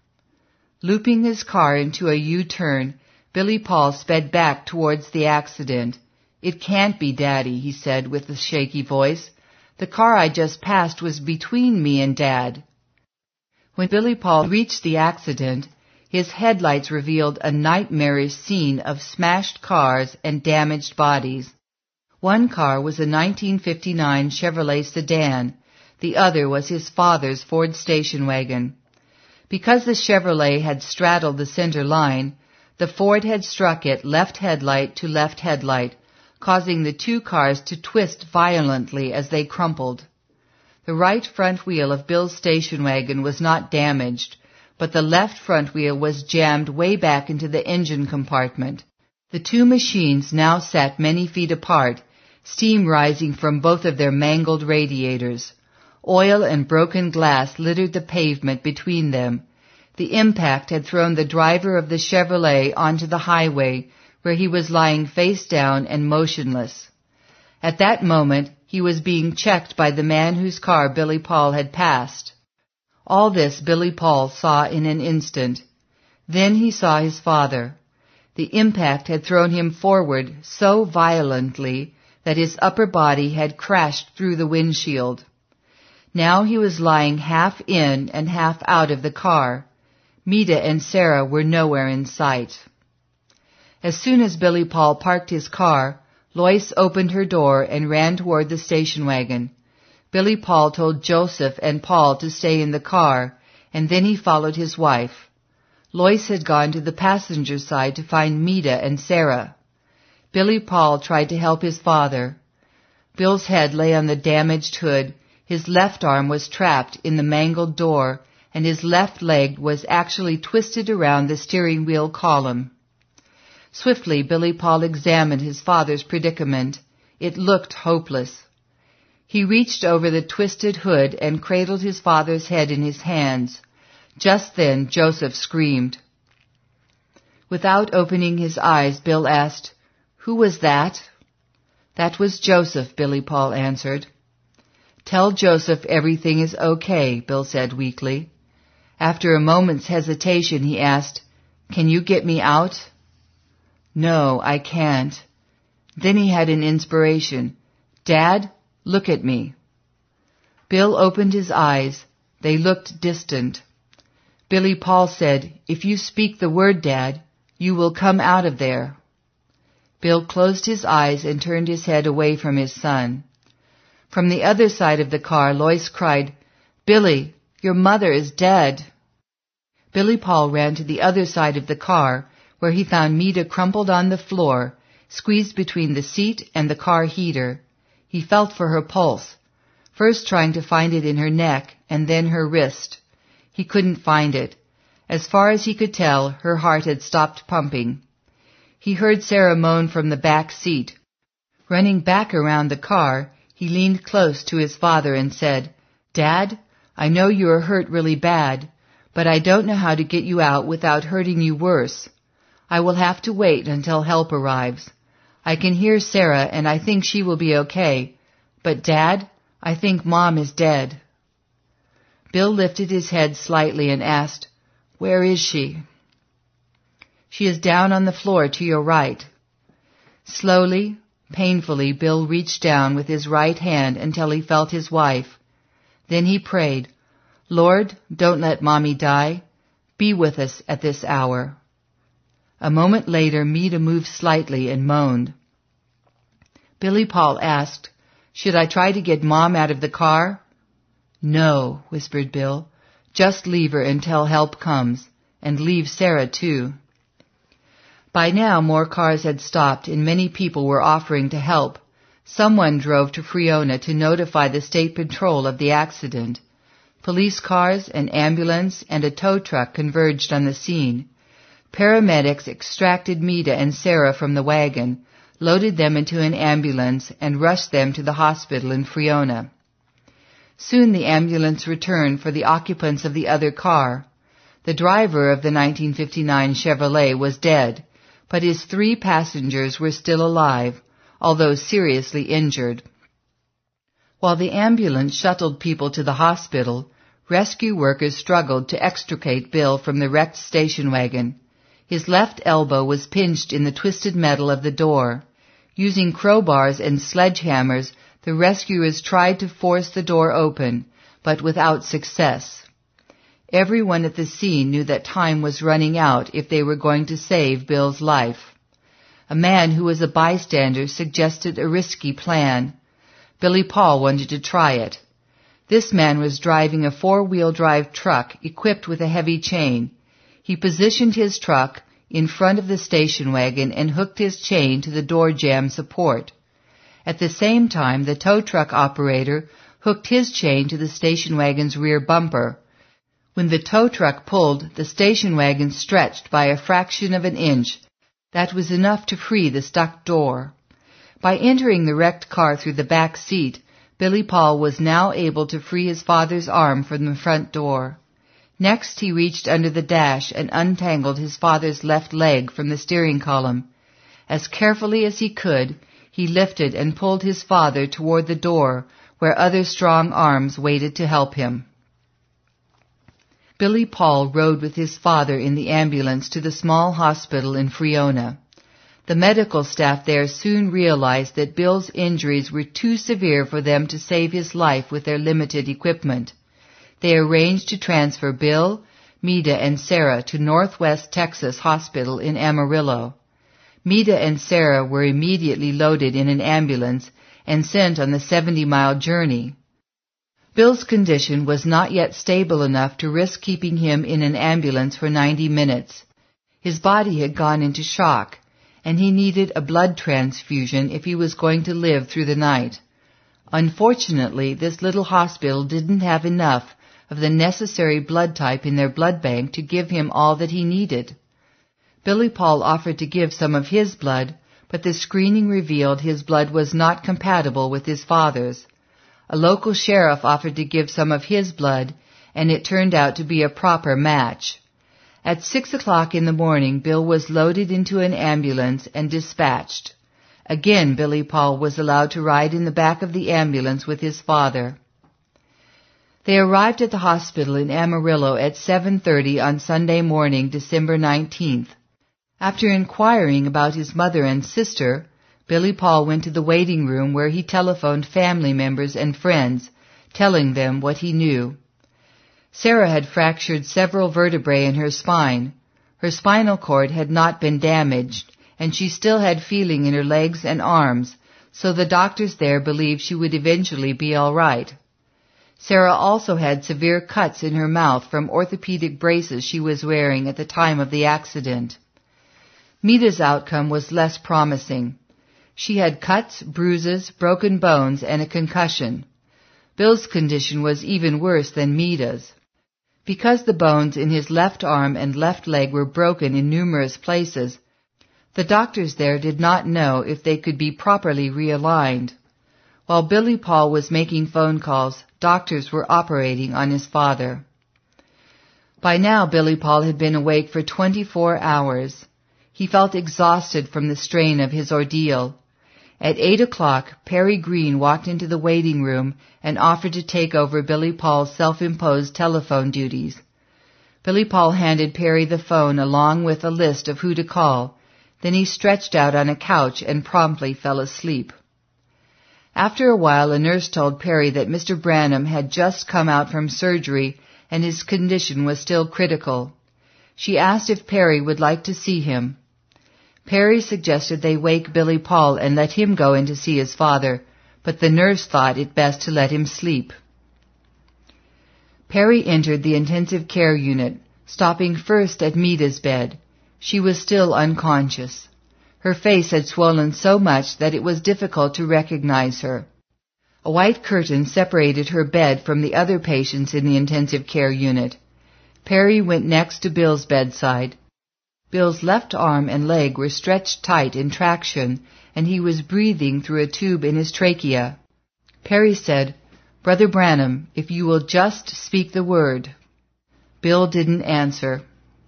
Looping his car into a U-turn, Billy Paul sped back towards the accident. "It can't be Daddy," he said with a shaky voice. "The car I just passed was between me and Dad." When Billy Paul reached the accident, his headlights revealed a nightmarish scene of smashed cars and damaged bodies. One car was a 1959 Chevrolet sedan. The other was his father's Ford station wagon. Because the Chevrolet had straddled the center line, the Ford had struck it left headlight to left headlight, causing the two cars to twist violently as they crumpled. The right front wheel of Bill's station wagon was not damaged, but the left front wheel was jammed way back into the engine compartment. The two machines now sat many feet apart, steam rising from both of their mangled radiators. Oil and broken glass littered the pavement between them. The impact had thrown the driver of the Chevrolet onto the highway, where he was lying face down and motionless. At that moment, he was being checked by the man whose car Billy Paul had passed. All this Billy Paul saw in an instant. Then he saw his father. The impact had thrown him forward so violently that his upper body had crashed through the windshield. Now he was lying half in and half out of the car. Mita and Sarah were nowhere in sight. As soon as Billy Paul parked his car, Lois opened her door and ran toward the station wagon. Billy Paul told Joseph and Paul to stay in the car, and then he followed his wife. Lois had gone to the passenger side to find Mita and Sarah. Billy Paul tried to help his father. Bill's head lay on the damaged hood, his left arm was trapped in the mangled door, and his left leg was actually twisted around the steering wheel column. Swiftly, Billy Paul examined his father's predicament. It looked hopeless. He reached over the twisted hood and cradled his father's head in his hands. Just then, Joseph screamed. Without opening his eyes, Bill asked, "Who was that?" "That was Joseph," Billy Paul answered. "Tell Joseph everything is okay," Bill said weakly. After a moment's hesitation, he asked, "Can you get me out?" "No, I can't." Then he had an inspiration. "Dad, "Look at me." Bill opened his eyes. They looked distant. Billy Paul said, "If you speak the word, Dad, you will come out of there." Bill closed his eyes and turned his head away from his son. From the other side of the car, Lois cried, "Billy, your mother is dead." Billy Paul ran to the other side of the car, where he found Mita crumpled on the floor, squeezed between the seat and the car heater. He felt for her pulse, first trying to find it in her neck and then her wrist. He couldn't find it. As far as he could tell, her heart had stopped pumping. He heard Sarah moan from the back seat. Running back around the car, he leaned close to his father and said, "Dad, I know you are hurt really bad, but I don't know how to get you out without hurting you worse. I will have to wait until help arrives. I can hear Sarah and I think she will be okay, but Dad, I think Mom is dead." Bill lifted his head slightly and asked, "Where is she?" "She is down on the floor to your right." Slowly, painfully, Bill reached down with his right hand until he felt his wife. Then he prayed, "Lord, don't let Mommy die. Be with us at this hour." A moment later, Mita moved slightly and moaned. Billy Paul asked, "Should I try to get Mom out of the car?" "No," whispered Bill. "Just leave her until help comes, and leave Sarah too." By now more cars had stopped and many people were offering to help. Someone drove to Friona to notify the state patrol of the accident. Police cars, an ambulance, and a tow truck converged on the scene. Paramedics extracted Mita and Sarah from the wagon, loaded them into an ambulance, and rushed them to the hospital in Friona. Soon the ambulance returned for the occupants of the other car. The driver of the 1959 Chevrolet was dead, but his 3 passengers were still alive, although seriously injured. While the ambulance shuttled people to the hospital, rescue workers struggled to extricate Bill from the wrecked station wagon. His left elbow was pinched in the twisted metal of the door. Using crowbars and sledgehammers, the rescuers tried to force the door open, but without success. Everyone at the scene knew that time was running out if they were going to save Bill's life. A man who was a bystander suggested a risky plan. Billy Paul wanted to try it. This man was driving a 4-wheel drive truck equipped with a heavy chain. He positioned his truck in front of the station wagon and hooked his chain to the door jamb support. At the same time, the tow truck operator hooked his chain to the station wagon's rear bumper. When the tow truck pulled, the station wagon stretched by a fraction of an inch. That was enough to free the stuck door. By entering the wrecked car through the back seat, Billy Paul was now able to free his father's arm from the front door. Next, he reached under the dash and untangled his father's left leg from the steering column. As carefully as he could, he lifted and pulled his father toward the door, where other strong arms waited to help him. Billy Paul rode with his father in the ambulance to the small hospital in Friona. The medical staff there soon realized that Bill's injuries were too severe for them to save his life with their limited equipment. They arranged to transfer Bill, Mita, and Sarah to Northwest Texas Hospital in Amarillo. Mita and Sarah were immediately loaded in an ambulance and sent on the 70-mile journey. Bill's condition was not yet stable enough to risk keeping him in an ambulance for 90 minutes. His body had gone into shock, and he needed a blood transfusion if he was going to live through the night. Unfortunately, this little hospital didn't have enough of the necessary blood type in their blood bank to give him all that he needed. Billy Paul offered to give some of his blood, but the screening revealed his blood was not compatible with his father's. A local sheriff offered to give some of his blood, and it turned out to be a proper match. At 6 o'clock in the morning, Bill was loaded into an ambulance and dispatched. Again, Billy Paul was allowed to ride in the back of the ambulance with his father. They arrived at the hospital in Amarillo at 7:30 on Sunday morning, December 19th. After inquiring about his mother and sister, Billy Paul went to the waiting room where he telephoned family members and friends, telling them what he knew. Sarah had fractured several vertebrae in her spine. Her spinal cord had not been damaged, and she still had feeling in her legs and arms, so the doctors there believed she would eventually be all right. Sarah also had severe cuts in her mouth from orthopedic braces she was wearing at the time of the accident. Mita's outcome was less promising. She had cuts, bruises, broken bones, and a concussion. Bill's condition was even worse than Mita's. Because the bones in his left arm and left leg were broken in numerous places, the doctors there did not know if they could be properly realigned. While Billy Paul was making phone calls, doctors were operating on his father. By now, Billy Paul had been awake for 24 hours. He felt exhausted from the strain of his ordeal. At 8 o'clock, Perry Green walked into the waiting room and offered to take over Billy Paul's self-imposed telephone duties. Billy Paul handed Perry the phone along with a list of who to call. Then he stretched out on a couch and promptly fell asleep. After a while, a nurse told Perry that Mr. Branham had just come out from surgery and his condition was still critical. She asked if Perry would like to see him. Perry suggested they wake Billy Paul and let him go in to see his father, but the nurse thought it best to let him sleep. Perry entered the intensive care unit, stopping first at Mita's bed. She was still unconscious. Her face had swollen so much that it was difficult to recognize her. A white curtain separated her bed from the other patients in the intensive care unit. Perry went next to Bill's bedside. Bill's left arm and leg were stretched tight in traction, and he was breathing through a tube in his trachea. Perry said, "Brother Branham, if you will just speak the word." Bill didn't answer.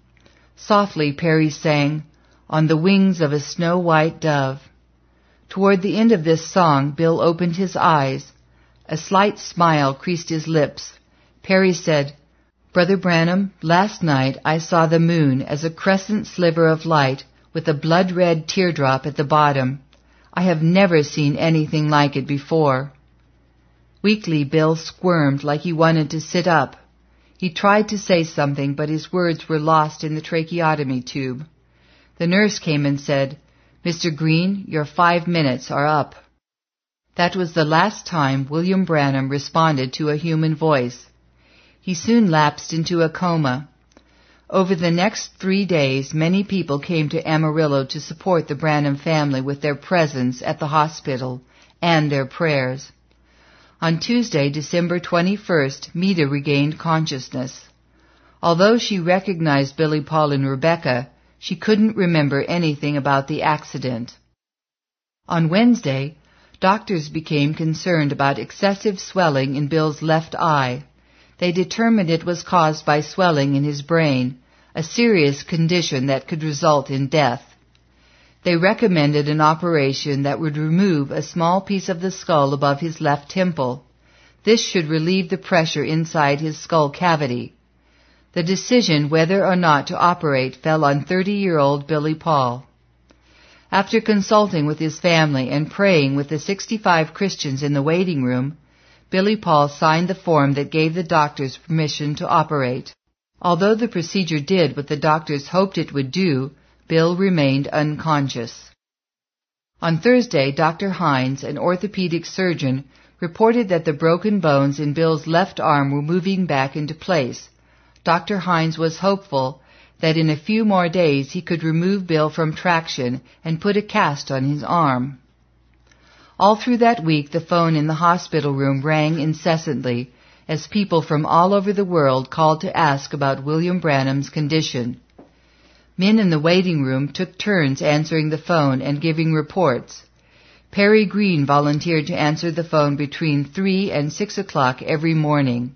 Softly, Perry sang, "On the wings of a snow-white dove." Toward the end of this song, Bill opened his eyes. A slight smile creased his lips. Perry said, "Brother Branham, last night I saw the moon as a crescent sliver of light with a blood-red teardrop at the bottom. I have never seen anything like it before." Weakly, Bill squirmed like he wanted to sit up. He tried to say something, but his words were lost in the tracheotomy tube. The nurse came and said, "Mr. Green, your 5 minutes are up." That was the last time William Branham responded to a human voice. He soon lapsed into a coma. Over the next 3 days, many people came to Amarillo to support the Branham family with their presence at the hospital and their prayers. On Tuesday, December 21st, Mita regained consciousness. Although she recognized Billy Paul and Rebecca, she couldn't remember anything about the accident. On Wednesday, doctors became concerned about excessive swelling in Bill's left eye. They determined it was caused by swelling in his brain, a serious condition that could result in death. They recommended an operation that would remove a small piece of the skull above his left temple. This should relieve the pressure inside his skull cavity. The decision whether or not to operate fell on 30-year-old Billy Paul. After consulting with his family and praying with the 65 Christians in the waiting room, Billy Paul signed the form that gave the doctors permission to operate. Although the procedure did what the doctors hoped it would do, Bill remained unconscious. On Thursday, Dr. Hines, an orthopedic surgeon, reported that the broken bones in Bill's left arm were moving back into place. Dr. Hines was hopeful that in a few more days he could remove Bill from traction and put a cast on his arm. All through that week, the phone in the hospital room rang incessantly as people from all over the world called to ask about William Branham's condition. Men in the waiting room took turns answering the phone and giving reports. Perry Green volunteered to answer the phone between 3 and 6 o'clock every morning.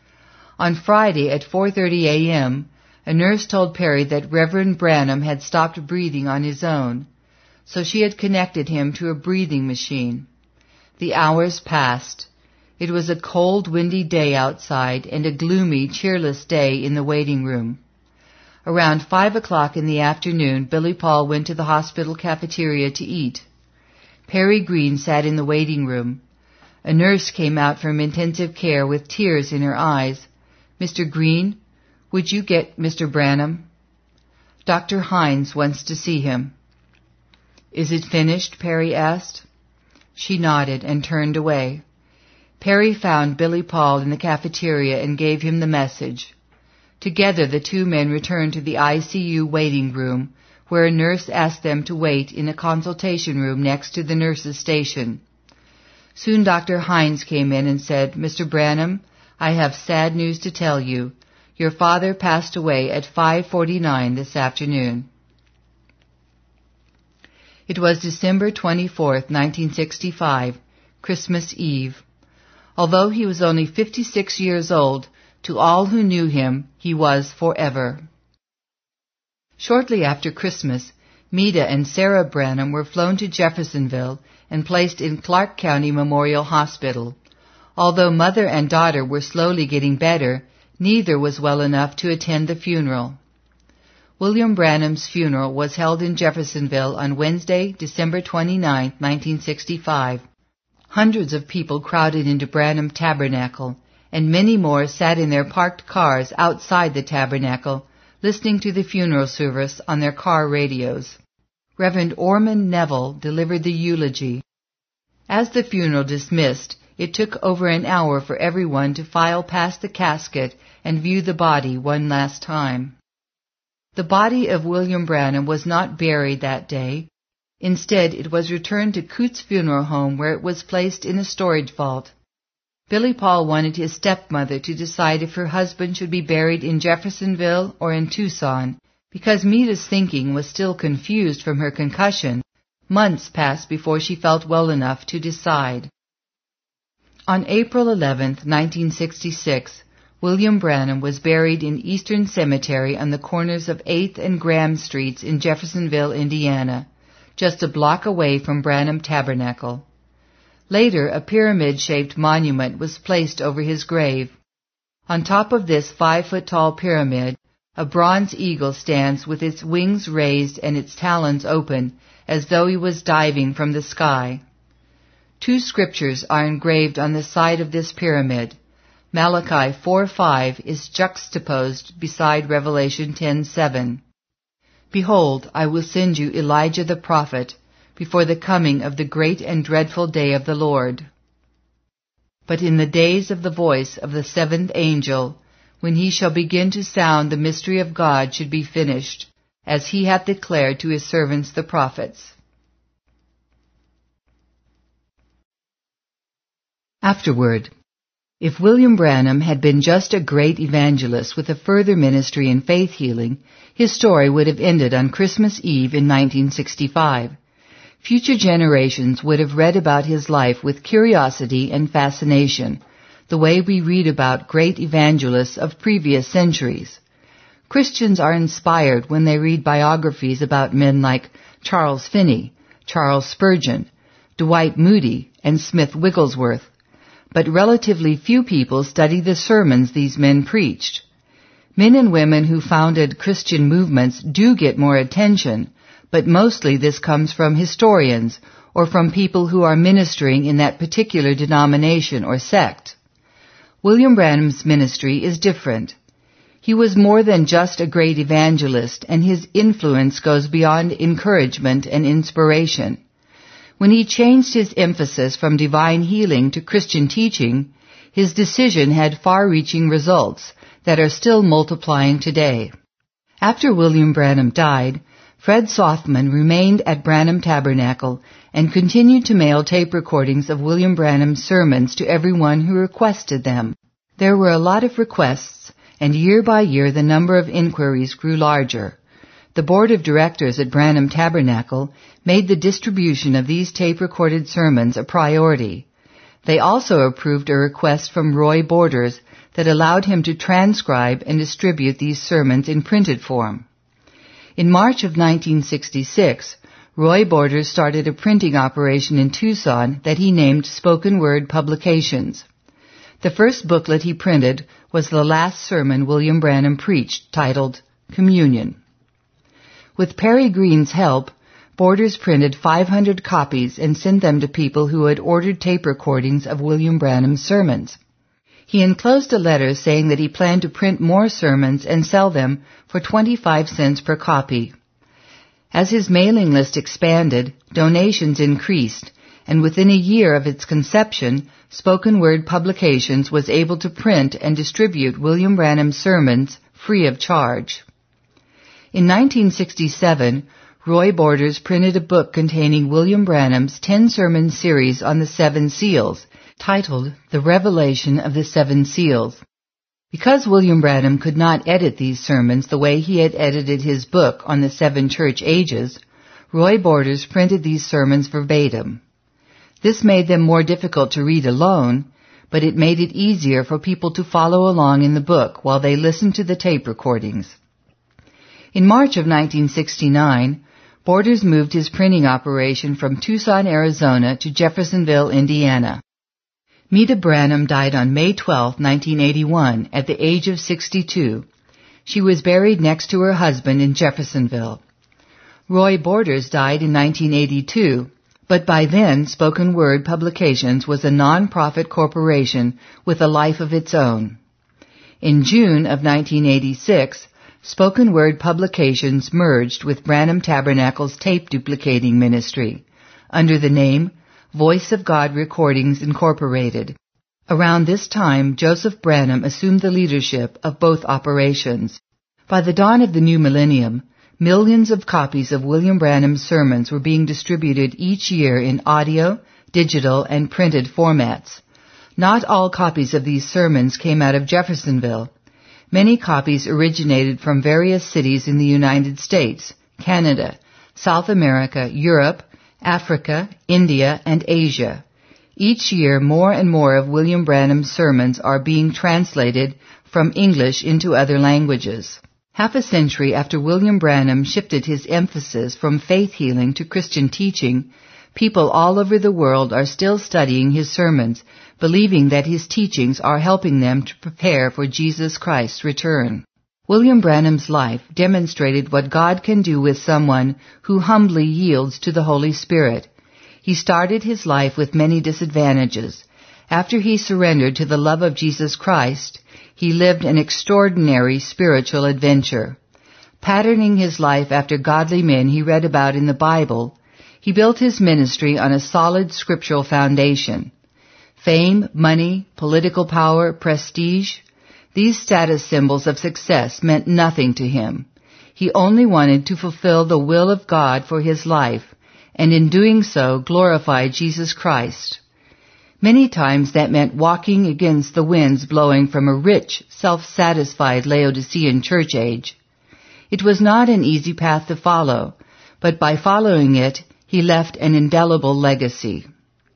On Friday at 4:30 a.m., a nurse told Perry that Reverend Branham had stopped breathing on his own, so she had connected him to a breathing machine. The hours passed. It was a cold, windy day outside and a gloomy, cheerless day in the waiting room. Around 5 o'clock in the afternoon, Billy Paul went to the hospital cafeteria to eat. Perry Green sat in the waiting room. A nurse came out from intensive care with tears in her eyes. "Mr. Green, would you get Mr. Branham?" "Dr. Hines wants to see him." "Is it finished?" Perry asked. She nodded and turned away. Perry found Billy Paul in the cafeteria and gave him the message. Together the two men returned to the ICU waiting room, where a nurse asked them to wait in a consultation room next to the nurse's station. Soon Dr. Hines came in and said, "Mr. Branham, I have sad news to tell you. Your father passed away at 5:49 this afternoon." It was December 24th, 1965, Christmas Eve. Although he was only 56 years old, to all who knew him, he was forever. Shortly after Christmas, Meda and Sarah Branham were flown to Jeffersonville and placed in Clark County Memorial Hospital. Although mother and daughter were slowly getting better, neither was well enough to attend the funeral. William Branham's funeral was held in Jeffersonville on Wednesday, December 29, 1965. Hundreds of people crowded into Branham Tabernacle, and many more sat in their parked cars outside the tabernacle, listening to the funeral service on their car radios. Reverend Orman Neville delivered the eulogy. As the funeral dismissed, it took over an hour for everyone to file past the casket and view the body one last time. The body of William Branham was not buried that day. Instead, it was returned to Coots Funeral Home, where it was placed in a storage vault. Billy Paul wanted his stepmother to decide if her husband should be buried in Jeffersonville or in Tucson, because Meda's thinking was still confused from her concussion. Months passed before she felt well enough to decide. On April 11, 1966, William Branham was buried in Eastern Cemetery on the corners of 8th and Graham Streets in Jeffersonville, Indiana, just a block away from Branham Tabernacle. Later, a pyramid-shaped monument was placed over his grave. On top of this 5-foot-tall pyramid, a bronze eagle stands with its wings raised and its talons open, as though he was diving from the sky. 2 scriptures are engraved on the side of this pyramid. Malachi 4:5 is juxtaposed beside Revelation 10:7. "Behold, I will send you Elijah the prophet, before the coming of the great and dreadful day of the Lord. But in the days of the voice of the 7th angel, when he shall begin to sound, the mystery of God should be finished, as he hath declared to his servants the prophets." Afterward, if William Branham had been just a great evangelist with a further ministry in faith healing, his story would have ended on Christmas Eve in 1965. Future generations would have read about his life with curiosity and fascination, the way we read about great evangelists of previous centuries. Christians are inspired when they read biographies about men like Charles Finney, Charles Spurgeon, Dwight Moody, and Smith Wigglesworth. But relatively few people study the sermons these men preached. Men and women who founded Christian movements do get more attention, but mostly this comes from historians or from people who are ministering in that particular denomination or sect. William Branham's ministry is different. He was more than just a great evangelist, and his influence goes beyond encouragement and inspiration. When he changed his emphasis from divine healing to Christian teaching, his decision had far-reaching results that are still multiplying today. After William Branham died, Fred Sothmann remained at Branham Tabernacle and continued to mail tape recordings of William Branham's sermons to everyone who requested them. There were a lot of requests, and year by year the number of inquiries grew larger. The board of directors at Branham Tabernacle made the distribution of these tape-recorded sermons a priority. They also approved a request from Roy Borders that allowed him to transcribe and distribute these sermons in printed form. In March of 1966, Roy Borders started a printing operation in Tucson that he named Spoken Word Publications. The first booklet he printed was the last sermon William Branham preached, titled Communion. With Perry Green's help, Borders printed 500 copies and sent them to people who had ordered tape recordings of William Branham's sermons. He enclosed a letter saying that he planned to print more sermons and sell them for 25 cents per copy. As his mailing list expanded, donations increased, and within a year of its conception, Spoken Word Publications was able to print and distribute William Branham's sermons free of charge. In 1967, Roy Borders printed a book containing William Branham's 10-sermon series on the Seven Seals, titled The Revelation of the Seven Seals. Because William Branham could not edit these sermons the way he had edited his book on the Seven Church Ages, Roy Borders printed these sermons verbatim. This made them more difficult to read alone, but it made it easier for people to follow along in the book while they listened to the tape recordings. In March of 1969, Borders moved his printing operation from Tucson, Arizona to Jeffersonville, Indiana. Meta Branham died on May 12, 1981, at the age of 62. She was buried next to her husband in Jeffersonville. Roy Borders died in 1982, but by then Spoken Word Publications was a non-profit corporation with a life of its own. In June of 1986, Spoken Word Publications merged with Branham Tabernacle's tape duplicating ministry under the name Voice of God Recordings Incorporated. Around this time, Joseph Branham assumed the leadership of both operations. By the dawn of the new millennium, millions of copies of William Branham's sermons were being distributed each year in audio, digital, and printed formats. Not all copies of these sermons came out of Jeffersonville. Many copies originated from various cities in the United States, Canada, South America, Europe, Africa, India, and Asia. Each year, more and more of William Branham's sermons are being translated from English into other languages. Half a century after William Branham shifted his emphasis from faith healing to Christian teaching, people all over the world are still studying his sermons, believing that his teachings are helping them to prepare for Jesus Christ's return. William Branham's life demonstrated what God can do with someone who humbly yields to the Holy Spirit. He started his life with many disadvantages. After he surrendered to the love of Jesus Christ, he lived an extraordinary spiritual adventure. Patterning his life after godly men he read about in the Bible, he built his ministry on a solid scriptural foundation. Fame, money, political power, prestige, these status symbols of success meant nothing to him. He only wanted to fulfill the will of God for his life, and in doing so glorify Jesus Christ. Many times that meant walking against the winds blowing from a rich, self-satisfied Laodicean church age. It was not an easy path to follow, but by following it, he left an indelible legacy.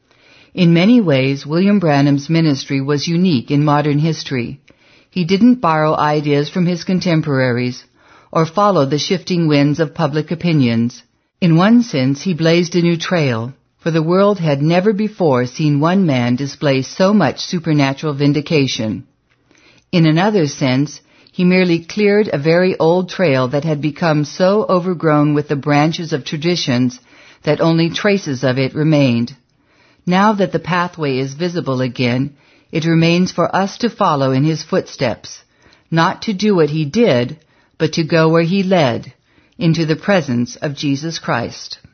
In many ways, William Branham's ministry was unique in modern history. He didn't borrow ideas from his contemporaries or follow the shifting winds of public opinions. In one sense, he blazed a new trail, for the world had never before seen one man display so much supernatural vindication. In another sense, he merely cleared a very old trail that had become so overgrown with the branches of traditions that only traces of it remained. Now that the pathway is visible again, it remains for us to follow in his footsteps, not to do what he did, but to go where he led, into the presence of Jesus Christ.